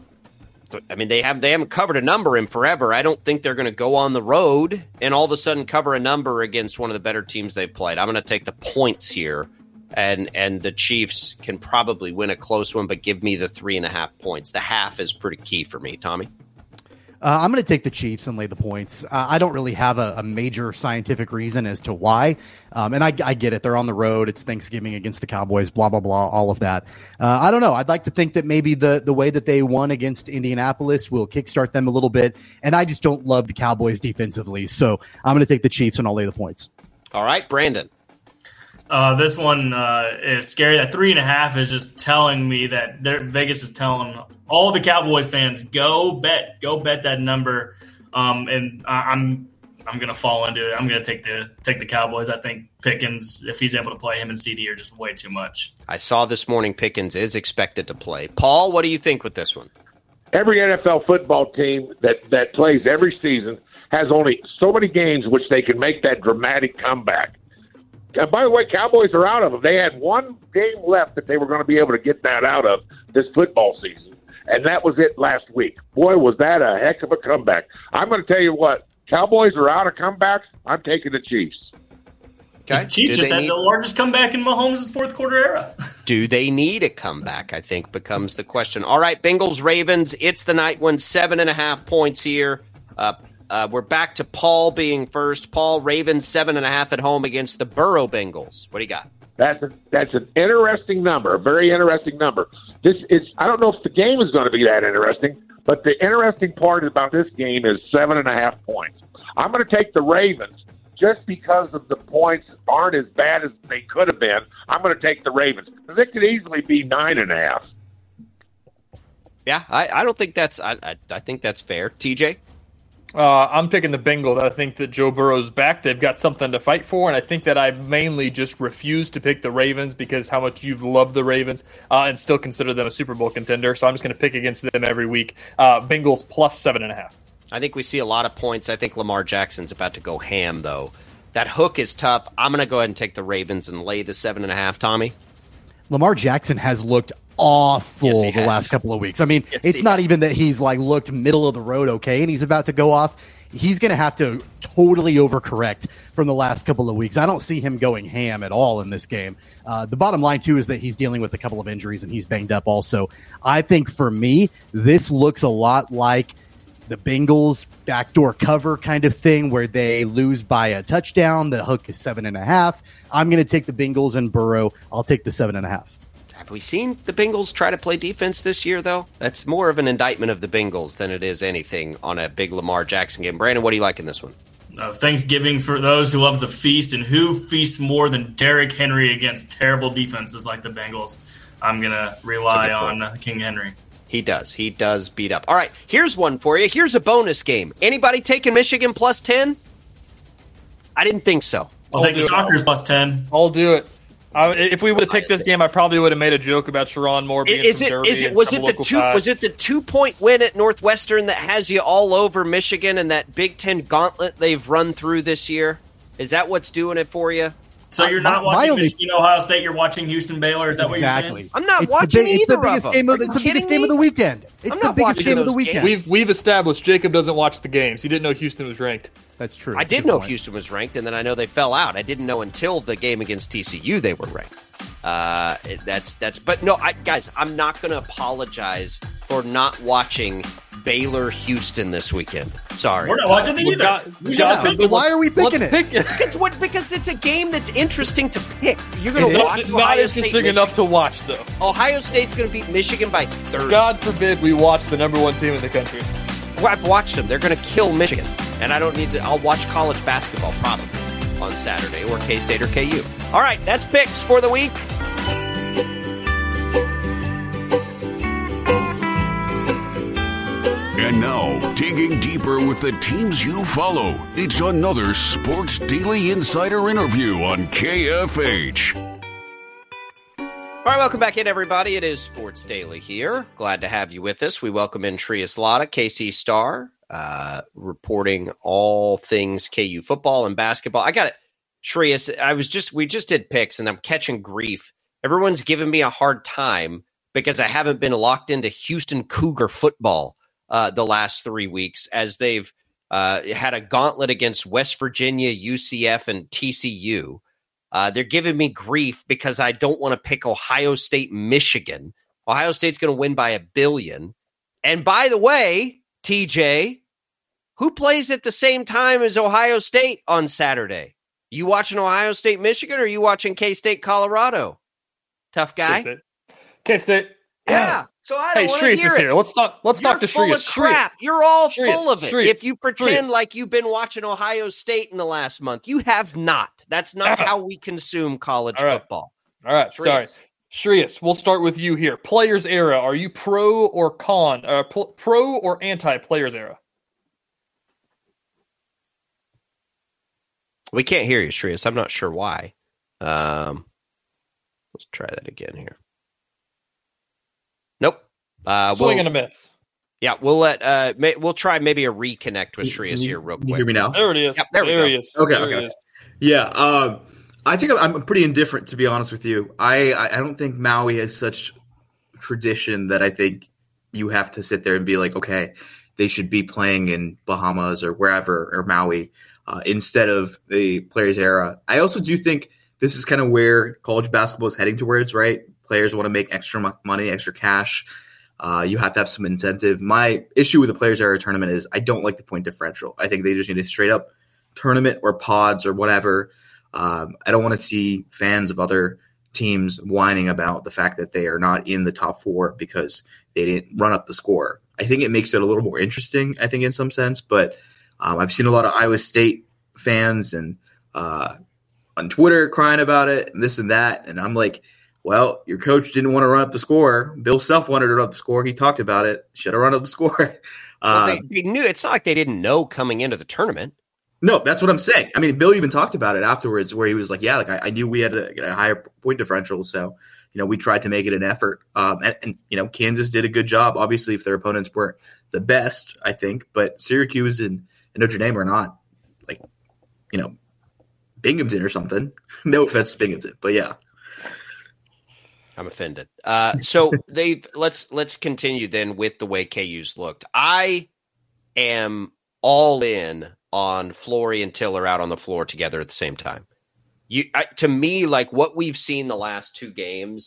I mean they haven't covered a number in forever. I don't think they're going to go on the road and all of a sudden cover a number against one of the better teams they've played. I'm going to take the points here, and the Chiefs can probably win a close one, but give me the 3.5 points. The half is pretty key for me, Tommy. I'm going to take the Chiefs and lay the points. I don't really have a major scientific reason as to why. And I get it. They're on the road. It's Thanksgiving against the Cowboys, blah, blah, blah, all of that. I don't know. I'd like to think that maybe the way that they won against Indianapolis will kickstart them a little bit. And I just don't love the Cowboys defensively. So I'm going to take the Chiefs and I'll lay the points. All right, Brandon. This one is scary. That 3.5 is just telling me that Vegas is telling all the Cowboys fans, go bet that number. And I'm going to fall into it. I'm going to take the Cowboys. I think Pickens, if he's able to play, him and CD are just way too much. I saw this morning Pickens is expected to play. Paul, what do you think with this one? Every NFL football team that plays every season has only so many games which they can make that dramatic comeback. And by the way, Cowboys are out of them. They had one game left that they were going to be able to get that out of this football season, and that was it last week. Boy, was that a heck of a comeback. I'm going to tell you what, Cowboys are out of comebacks. I'm taking the Chiefs. Okay. The Chiefs just had the largest comeback in Mahomes' fourth quarter era. Do they need a comeback, I think, becomes the question. All right, Bengals, Ravens. It's the night one, 7.5 points here. We're back to Paul being first. Paul, Ravens 7.5 at home against the Burrow Bengals. What do you got? That's an interesting number, a very interesting number. I don't know if the game is going to be that interesting, but the interesting part about this game is 7.5 points. I'm going to take the Ravens just because of the points aren't as bad as they could have been. I'm going to take the Ravens because it could easily be 9.5. Yeah, I don't think that's. I think that's fair. TJ. I'm picking the Bengals. I think that Joe Burrow's back. They've got something to fight for, and I think that I mainly just refuse to pick the Ravens because how much you've loved the Ravens and still consider them a Super Bowl contender. So I'm just going to pick against them every week. Bengals plus 7.5. I think we see a lot of points. I think Lamar Jackson's about to go ham, though. That hook is tough. I'm going to go ahead and take the Ravens and lay the 7.5. Tommy? Lamar Jackson has looked awful the last couple of weeks. I mean, it's not even that he's looked middle of the road okay, and he's about to go off. He's going to have to totally overcorrect from the last couple of weeks. I don't see him going ham at all in this game. The bottom line, too, is that he's dealing with a couple of injuries, and he's banged up also. I think for me, this looks a lot like the Bengals backdoor cover kind of thing where they lose by a touchdown. The hook is 7.5. I'm going to take the Bengals and Burrow. I'll take the 7.5. Have we seen the Bengals try to play defense this year, though? That's more of an indictment of the Bengals than it is anything on a big Lamar Jackson game. Brandon, what do you like in this one? Thanksgiving for those who loves a feast, and who feasts more than Derrick Henry against terrible defenses like the Bengals? I'm going to rely on King Henry. He does. He does beat up. All right, here's one for you. Here's a bonus game. Anybody taking Michigan plus 10? I didn't think so. I'll take the Shockers plus 10. I'll do it. If we would have picked this game, I probably would have made a joke about Sharon Moore being from Derby. Was it the 2-point win at Northwestern that has you all over Michigan and that Big Ten gauntlet they've run through this year? Is that what's doing it for you? So you're not watching Michigan, Ohio State. You're watching Houston, Baylor. Is that what you're saying? I'm not watching either. It's the biggest game of the weekend. It's the biggest game of the weekend. We've established Jacob doesn't watch the games. He didn't know Houston was ranked. That's true. I did know Houston was ranked, and then I know they fell out. I didn't know until the game against TCU they were ranked. But no, guys, I'm not going to apologize for not watching Baylor Houston this weekend. Sorry, we're not watching it either. Why are we picking it? Because it's a game that's interesting to pick. You're going to watch. It's not interesting enough to watch, though. Ohio State's going to beat Michigan by 30. God forbid we watch the number one team in the country. Well, I've watched them. They're going to kill Michigan, and I don't need to. I'll watch college basketball probably on Saturday, or K-State or KU. All right, that's picks for the week. And now, digging deeper with the teams you follow, it's another Sports Daily Insider interview on KFH. All right, welcome back in, everybody. It is Sports Daily here. Glad to have you with us. We welcome in Trias Lotta, KC Star, reporting all things KU football and basketball. I got it, Trias. We just did picks, and I'm catching grief. Everyone's giving me a hard time because I haven't been locked into Houston Cougar football the last 3 weeks, as they've had a gauntlet against West Virginia, UCF, and TCU. They're giving me grief because I don't want to pick Ohio State, Michigan. Ohio State's going to win by 1 billion. And by the way, TJ, who plays at the same time as Ohio State on Saturday? You watching Ohio State, Michigan, or are you watching K-State, Colorado? Tough guy? K-State. Yeah. So I don't want to hear is it. Here. Let's talk to Shrees. Full of crap. You're all full of it. Shrees. If you pretend like you've been watching Ohio State in the last month, you have not. That's not how we consume college football. All right. Sorry. Shrees, we'll start with you here. Players era. Are you pro or con? Pro or anti-players era? We can't hear you, Shrees. I'm not sure why. Let's try that again here. Nope. Swing and a miss. Yeah, we'll we'll try maybe a reconnect with Shrees here real quick. Can you hear me now? There it is. Yep, there we go. He is. Okay. Yeah, I think I'm pretty indifferent, to be honest with you. I don't think Maui has such tradition that I think you have to sit there and be like, okay, they should be playing in Bahamas or wherever, or Maui, instead of the players era. I also do think this is kind of where college basketball is heading towards, right? Players want to make extra money, extra cash. You have to have some incentive. My issue with the Players Era tournament is I don't like the point differential. I think they just need a straight up tournament or pods or whatever. I don't want to see fans of other teams whining about the fact that they are not in the top 4 because they didn't run up the score. I think it makes it a little more interesting, I think, in some sense. But I've seen a lot of Iowa State fans and on Twitter crying about it and this and that. And I'm like, well, your coach didn't want to run up the score. Bill Self wanted to run up the score. He talked about it. Should have run up the score. Well, they knew. It's not like they didn't know coming into the tournament. No, that's what I'm saying. I mean, Bill even talked about it afterwards, where he was like, "Yeah, like I knew we had a higher point differential, so we tried to make it an effort." And Kansas did a good job. Obviously, if their opponents weren't the best, I think, but Syracuse and Notre Dame are not like Binghamton or something. No offense to Binghamton, but yeah. I'm offended. So let's continue then with the way KU's looked. I am all in on Flory and Tiller out on the floor together at the same time. To me, like what we've seen the last 2 games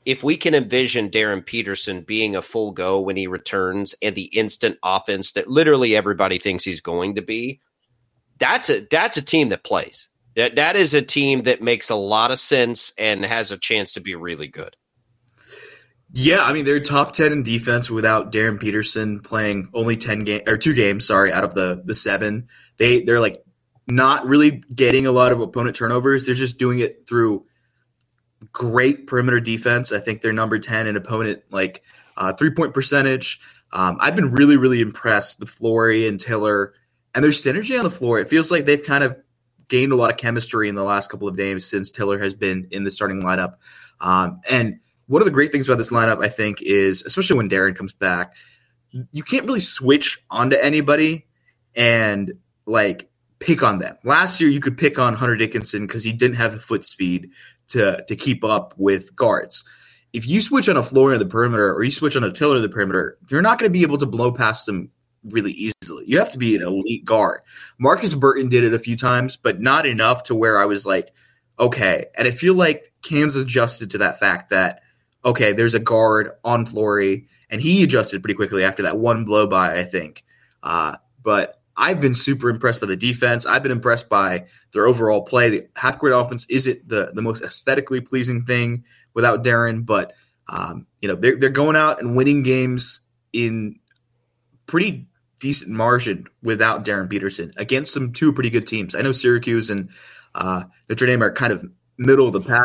if we can envision Darren Peterson being a full go when he returns and the instant offense that literally everybody thinks he's going to be, that's a team that plays. That is a team that makes a lot of sense and has a chance to be really good. Yeah, I mean, they're top 10 in defense without Darren Peterson playing only 2 games, out of the 7. They're like not really getting a lot of opponent turnovers. They're just doing it through great perimeter defense. I think they're number 10 in opponent like 3-point percentage. I've been really, really impressed with Flory and Tiller and their synergy on the floor. It feels like they've kind of gained a lot of chemistry in the last couple of games since Tiller has been in the starting lineup. And one of the great things about this lineup, I think, is especially when Darren comes back, you can't really switch onto anybody and like pick on them. Last year, you could pick on Hunter Dickinson because he didn't have the foot speed to keep up with guards. If you switch on a Flory on the perimeter or you switch on a Tiller on the perimeter, you're not going to be able to blow past them really easily. You have to be an elite guard. Marcus Burton did it a few times, but not enough to where I was like, okay. And I feel like Kansas adjusted to that fact that, okay, there's a guard on Flory, and he adjusted pretty quickly after that one blow by, I think. But I've been super impressed by the defense. I've been impressed by their overall play. The half-court offense isn't the most aesthetically pleasing thing without Darren, but they're going out and winning games in pretty decent margin without Darren Peterson against some 2 pretty good teams. I know Syracuse and Notre Dame are kind of middle of the pack.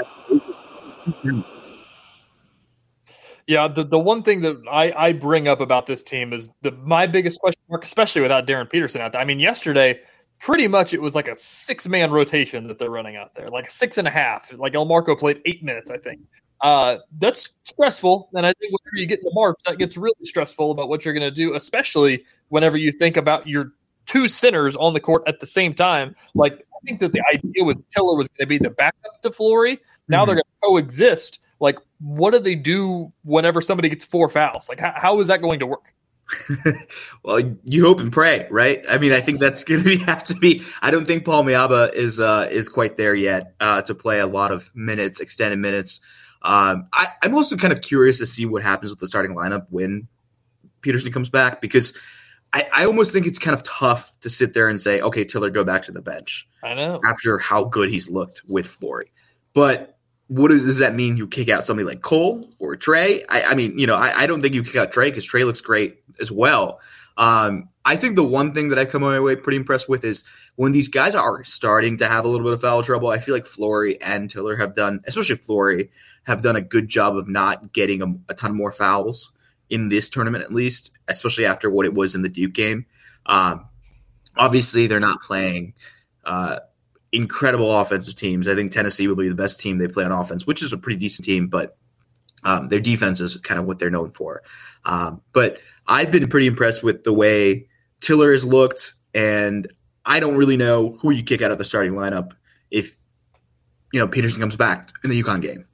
Yeah, the one thing that I bring up about this team is my biggest question mark, especially without Darren Peterson out there. I mean, yesterday, pretty much it was like a 6-man rotation that they're running out there, like 6.5. Like Elmarko played 8 minutes, I think. That's stressful, and I think whenever you get in the March, that gets really stressful about what you're going to do, especially whenever you think about your 2 centers on the court at the same time. Like, I think that the idea with Tiller was going to be the backup to Flory. Now they're going to coexist. Like, what do they do whenever somebody gets 4 fouls? Like, how is that going to work? Well, you hope and pray, right? I mean, I think that's going to have to be. I don't think Paul Miaba is quite there yet to play a lot of minutes, extended minutes. I'm also kind of curious to see what happens with the starting lineup when Peterson comes back, because I almost think it's kind of tough to sit there and say, okay, Tiller, go back to the bench. I know. After how good he's looked with Flory. But what does that mean? You kick out somebody like Cole or Trey? I mean, I don't think you kick out Trey because Trey looks great as well. I think the one thing that I come away pretty impressed with is when these guys are starting to have a little bit of foul trouble, I feel like Flory and Tiller have done, especially Flory, have done a good job of not getting a ton more fouls in this tournament, at least, especially after what it was in the Duke game. Obviously, they're not playing incredible offensive teams. I think Tennessee will be the best team they play on offense, which is a pretty decent team, but their defense is kind of what they're known for. But I've been pretty impressed with the way Tiller has looked, and I don't really know who you kick out of the starting lineup if Peterson comes back in the UConn game.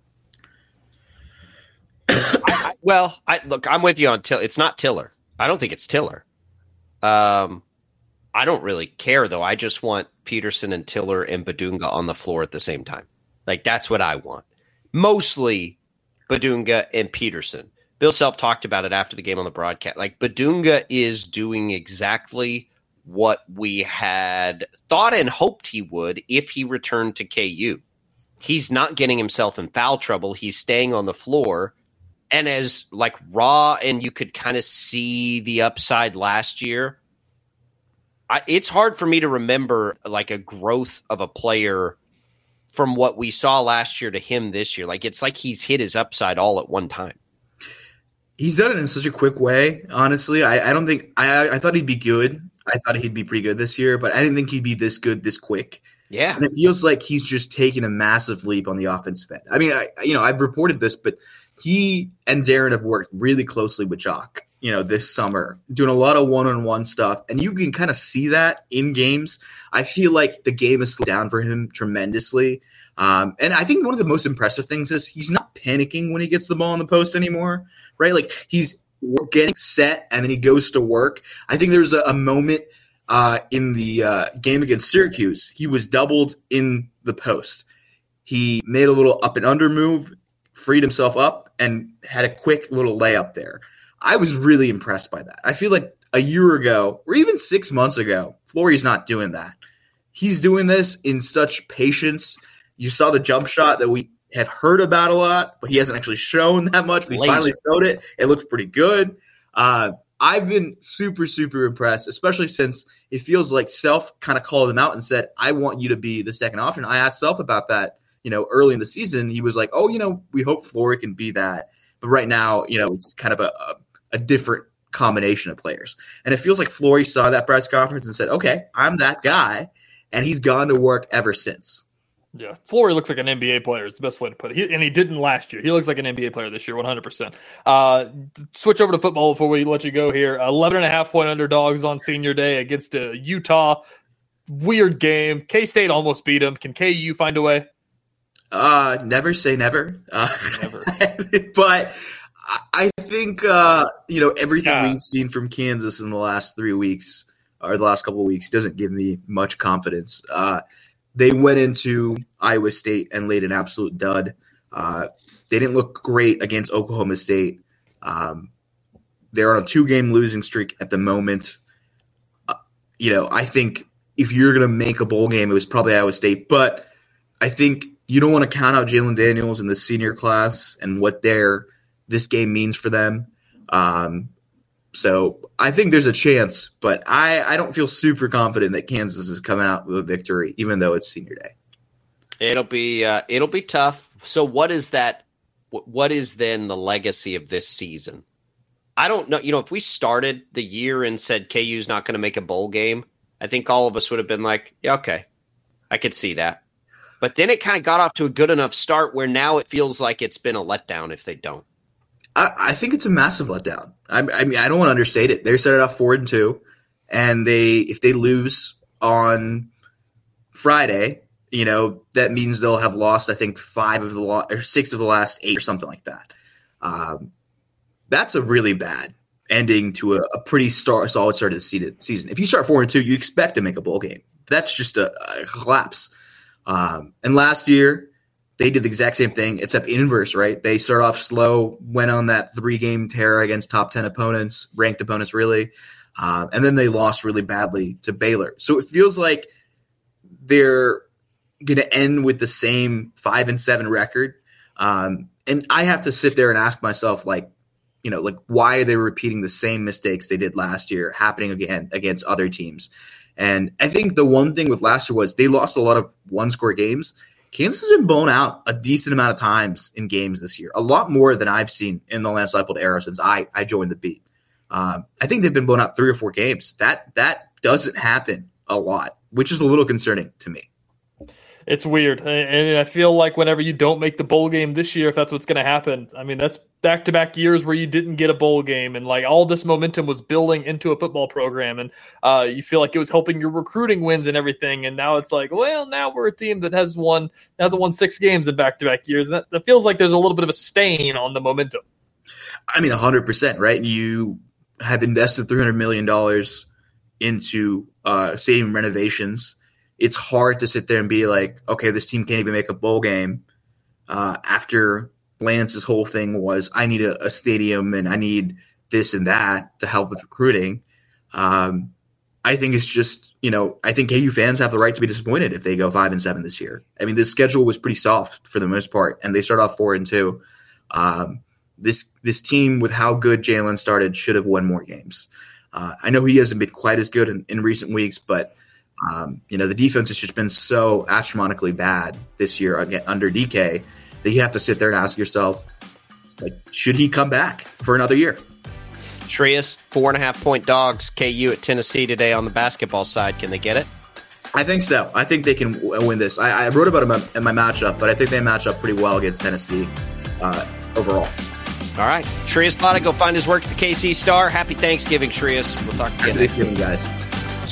I'm with you on Tiller. It's not Tiller. I don't think it's Tiller. I don't really care, though. I just want Peterson and Tiller and Badunga on the floor at the same time. Like, that's what I want. Mostly Badunga and Peterson. Bill Self talked about it after the game on the broadcast. Like, Badunga is doing exactly what we had thought and hoped he would if he returned to KU. He's not getting himself in foul trouble. He's staying on the floor. And as like raw, and you could kind of see the upside last year, it's hard for me to remember like a growth of a player from what we saw last year to him this year. Like, it's like he's hit his upside all at one time. He's done it in such a quick way, honestly. I don't think – I thought he'd be good. I thought he'd be pretty good this year, but I didn't think he'd be this good this quick. Yeah. And it feels like he's just taken a massive leap on the offensive end. I mean, I've reported this, but he and Darren have worked really closely with Jock, this summer, doing a lot of one-on-one stuff, and you can kind of see that in games. I feel like the game has slowed down for him tremendously. And I think one of the most impressive things is he's not panicking when he gets the ball in the post anymore, right? Like, he's getting set, and then he goes to work. I think there was a moment in the game against Syracuse. He was doubled in the post. He made a little up and under move, freed himself up and had a quick little layup there. I was really impressed by that. I feel like a year ago or even 6 months ago, Fleury's not doing that. He's doing this in such patience. You saw the jump shot that we have heard about a lot, but he hasn't actually shown that much. We finally showed it. It looks pretty good. I've been super, super impressed, especially since it feels like Self kind of called him out and said, I want you to be the second option. I asked Self about that, early in the season. He was like, we hope Fleury can be that. But right now, it's kind of a different combination of players. And it feels like Fleury saw that press conference and said, okay, I'm that guy. And he's gone to work ever since. Yeah, Fleury looks like an NBA player is the best way to put it. And he didn't last year. He looks like an NBA player this year, 100%. Switch over to football before we let you go here. 11.5-point underdogs on senior day against Utah. Weird game. K-State almost beat them. Can KU find a way? Never say never. Never. But I think, everything we've seen from Kansas in the last 3 weeks or the last couple of weeks doesn't give me much confidence. They went into Iowa State and laid an absolute dud. They didn't look great against Oklahoma State. They're on a 2-game losing streak at the moment. I think if you're going to make a bowl game, it was probably Iowa State. But I think you don't want to count out Jalen Daniels in the senior class and what this game means for them. So I think there's a chance, but I don't feel super confident that Kansas is coming out with a victory, even though it's senior day. It'll be tough. So what is that? What is then the legacy of this season? I don't know. If we started the year and said KU's not going to make a bowl game, I think all of us would have been like, yeah, okay, I could see that. But then it kind of got off to a good enough start where now it feels like it's been a letdown if they don't. I think it's a massive letdown. I mean, I don't want to understate it. They started off 4-2, and if they lose on Friday, that means they'll have lost, I think, 6 of the last 8 or something like that. That's a really bad ending to a pretty solid start of the season. If you start 4-2, you expect to make a bowl game. That's just a collapse. And last year, they did the exact same thing, except inverse, right? They started off slow, went on that 3-game tear against top 10 opponents, ranked opponents really, and then they lost really badly to Baylor. So it feels like they're going to end with the same 5-7 record. And I have to sit there and ask myself, why are they repeating the same mistakes they did last year happening again against other teams? And I think the one thing with last year was they lost a lot of one-score games. Kansas has been blown out a decent amount of times in games this year, a lot more than I've seen in the Lance Leipold era since I joined the beat. I think they've been blown out 3 or 4 games. That doesn't happen a lot, which is a little concerning to me. It's weird. And I feel like whenever you don't make the bowl game this year, if that's what's going to happen, I mean, that's back-to-back years where you didn't get a bowl game. And all this momentum was building into a football program. And you feel like it was helping your recruiting wins and everything. And now it's like, well, now we're a team that hasn't won 6 games in back-to-back years. And that feels like there's a little bit of a stain on the momentum. I mean, 100%, right? You have invested $300 million into stadium renovations. It's hard to sit there and be like, okay, this team can't even make a bowl game after Lance's whole thing was, I need a stadium and I need this and that to help with recruiting. I think it's just, I think KU fans have the right to be disappointed if they go 5-7 this year. I mean, the schedule was pretty soft for the most part, and they start off 4-2. This team, with how good Jalen started, should have won more games. I know he hasn't been quite as good in recent weeks, but the defense has just been so astronomically bad this year under DK that you have to sit there and ask yourself, should he come back for another year? Trias, 4.5-point dogs, KU at Tennessee today on the basketball side. Can they get it? I think so. I think they can win this. I wrote about them in my matchup, but I think they match up pretty well against Tennessee overall. All right. Trias Lotta, go find his work at the KC Star. Happy Thanksgiving, Trias. We'll talk again. Happy Thanksgiving, guys.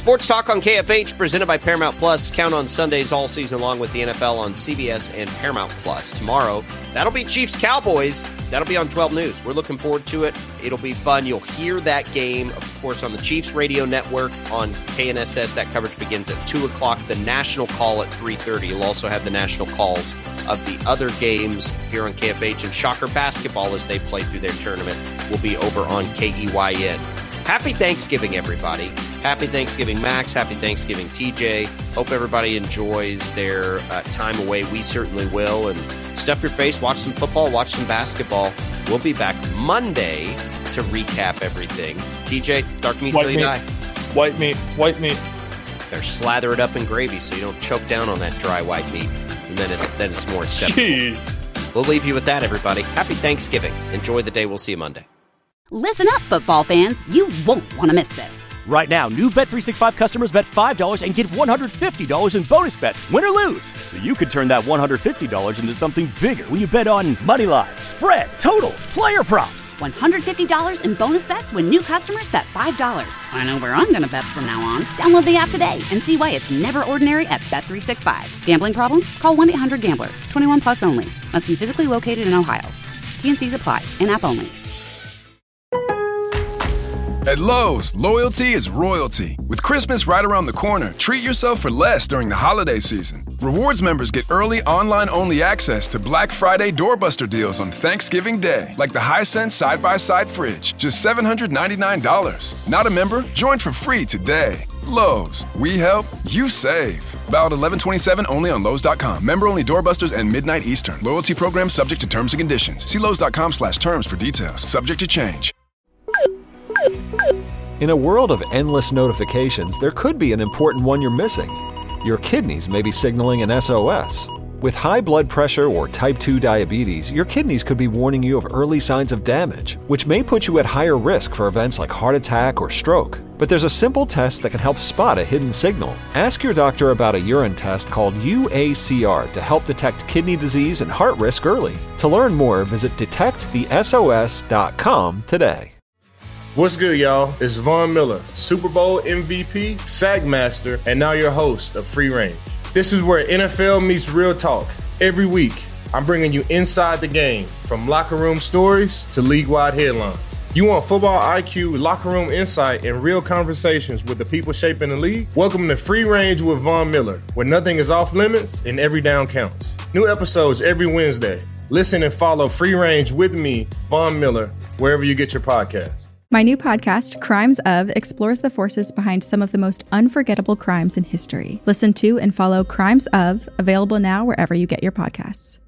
Sports Talk on KFH, presented by Paramount Plus. Count on Sundays all season long with the NFL on CBS and Paramount Plus. Tomorrow, that'll be Chiefs-Cowboys. That'll be on 12 News. We're looking forward to it. It'll be fun. You'll hear that game, of course, on the Chiefs radio network on KNSS. That coverage begins at 2 o'clock. The national call at 3:30. You'll also have the national calls of the other games here on KFH. And Shocker Basketball, as they play through their tournament, will be over on KEYN. Happy Thanksgiving, everybody. Happy Thanksgiving, Max. Happy Thanksgiving, TJ. Hope everybody enjoys their time away. We certainly will. And stuff your face, watch some football, watch some basketball. We'll be back Monday to recap everything. TJ, dark meat till you die. White meat. Better slather it up in gravy so you don't choke down on that dry white meat. And then it's more acceptable. Jeez. We'll leave you with that, everybody. Happy Thanksgiving. Enjoy the day. We'll see you Monday. Listen up, football fans. You won't want to miss this. Right now, new Bet365 customers bet $5 and get $150 in bonus bets, win or lose. So you could turn that $150 into something bigger when you bet on money line, spread, totals, player props. $150 in bonus bets when new customers bet $5. I know where I'm going to bet from now on. Download the app today and see why it's never ordinary at Bet365. Gambling problem? Call 1-800-GAMBLER. 21 plus only. Must be physically located in Ohio. T&Cs apply. In-app only. At Lowe's, loyalty is royalty. With Christmas right around the corner, treat yourself for less during the holiday season. Rewards members get early online-only access to Black Friday doorbuster deals on Thanksgiving Day, like the Hisense side-by-side fridge, just $799. Not a member? Join for free today. Lowe's, we help, you save. Valid 11/27 only on Lowe's.com. Member-only doorbusters and midnight Eastern. Loyalty program subject to terms and conditions. See Lowe's.com/terms for details. Subject to change. In a world of endless notifications, there could be an important one you're missing. Your kidneys may be signaling an SOS. With high blood pressure or type 2 diabetes, your kidneys could be warning you of early signs of damage, which may put you at higher risk for events like heart attack or stroke. But there's a simple test that can help spot a hidden signal. Ask your doctor about a urine test called UACR to help detect kidney disease and heart risk early. To learn more, visit detectthesos.com today. What's good, y'all? It's Von Miller, Super Bowl MVP, Sagmaster, and now your host of Free Reign. This is where NFL meets real talk. Every week, I'm bringing you inside the game, from locker room stories to league-wide headlines. You want football IQ, locker room insight, and real conversations with the people shaping the league? Welcome to Free Range with Von Miller, where nothing is off limits and every down counts. New episodes every Wednesday. Listen and follow Free Range with me, Von Miller, wherever you get your podcasts. My new podcast, Crimes Of, explores the forces behind some of the most unforgettable crimes in history. Listen to and follow Crimes Of, available now wherever you get your podcasts.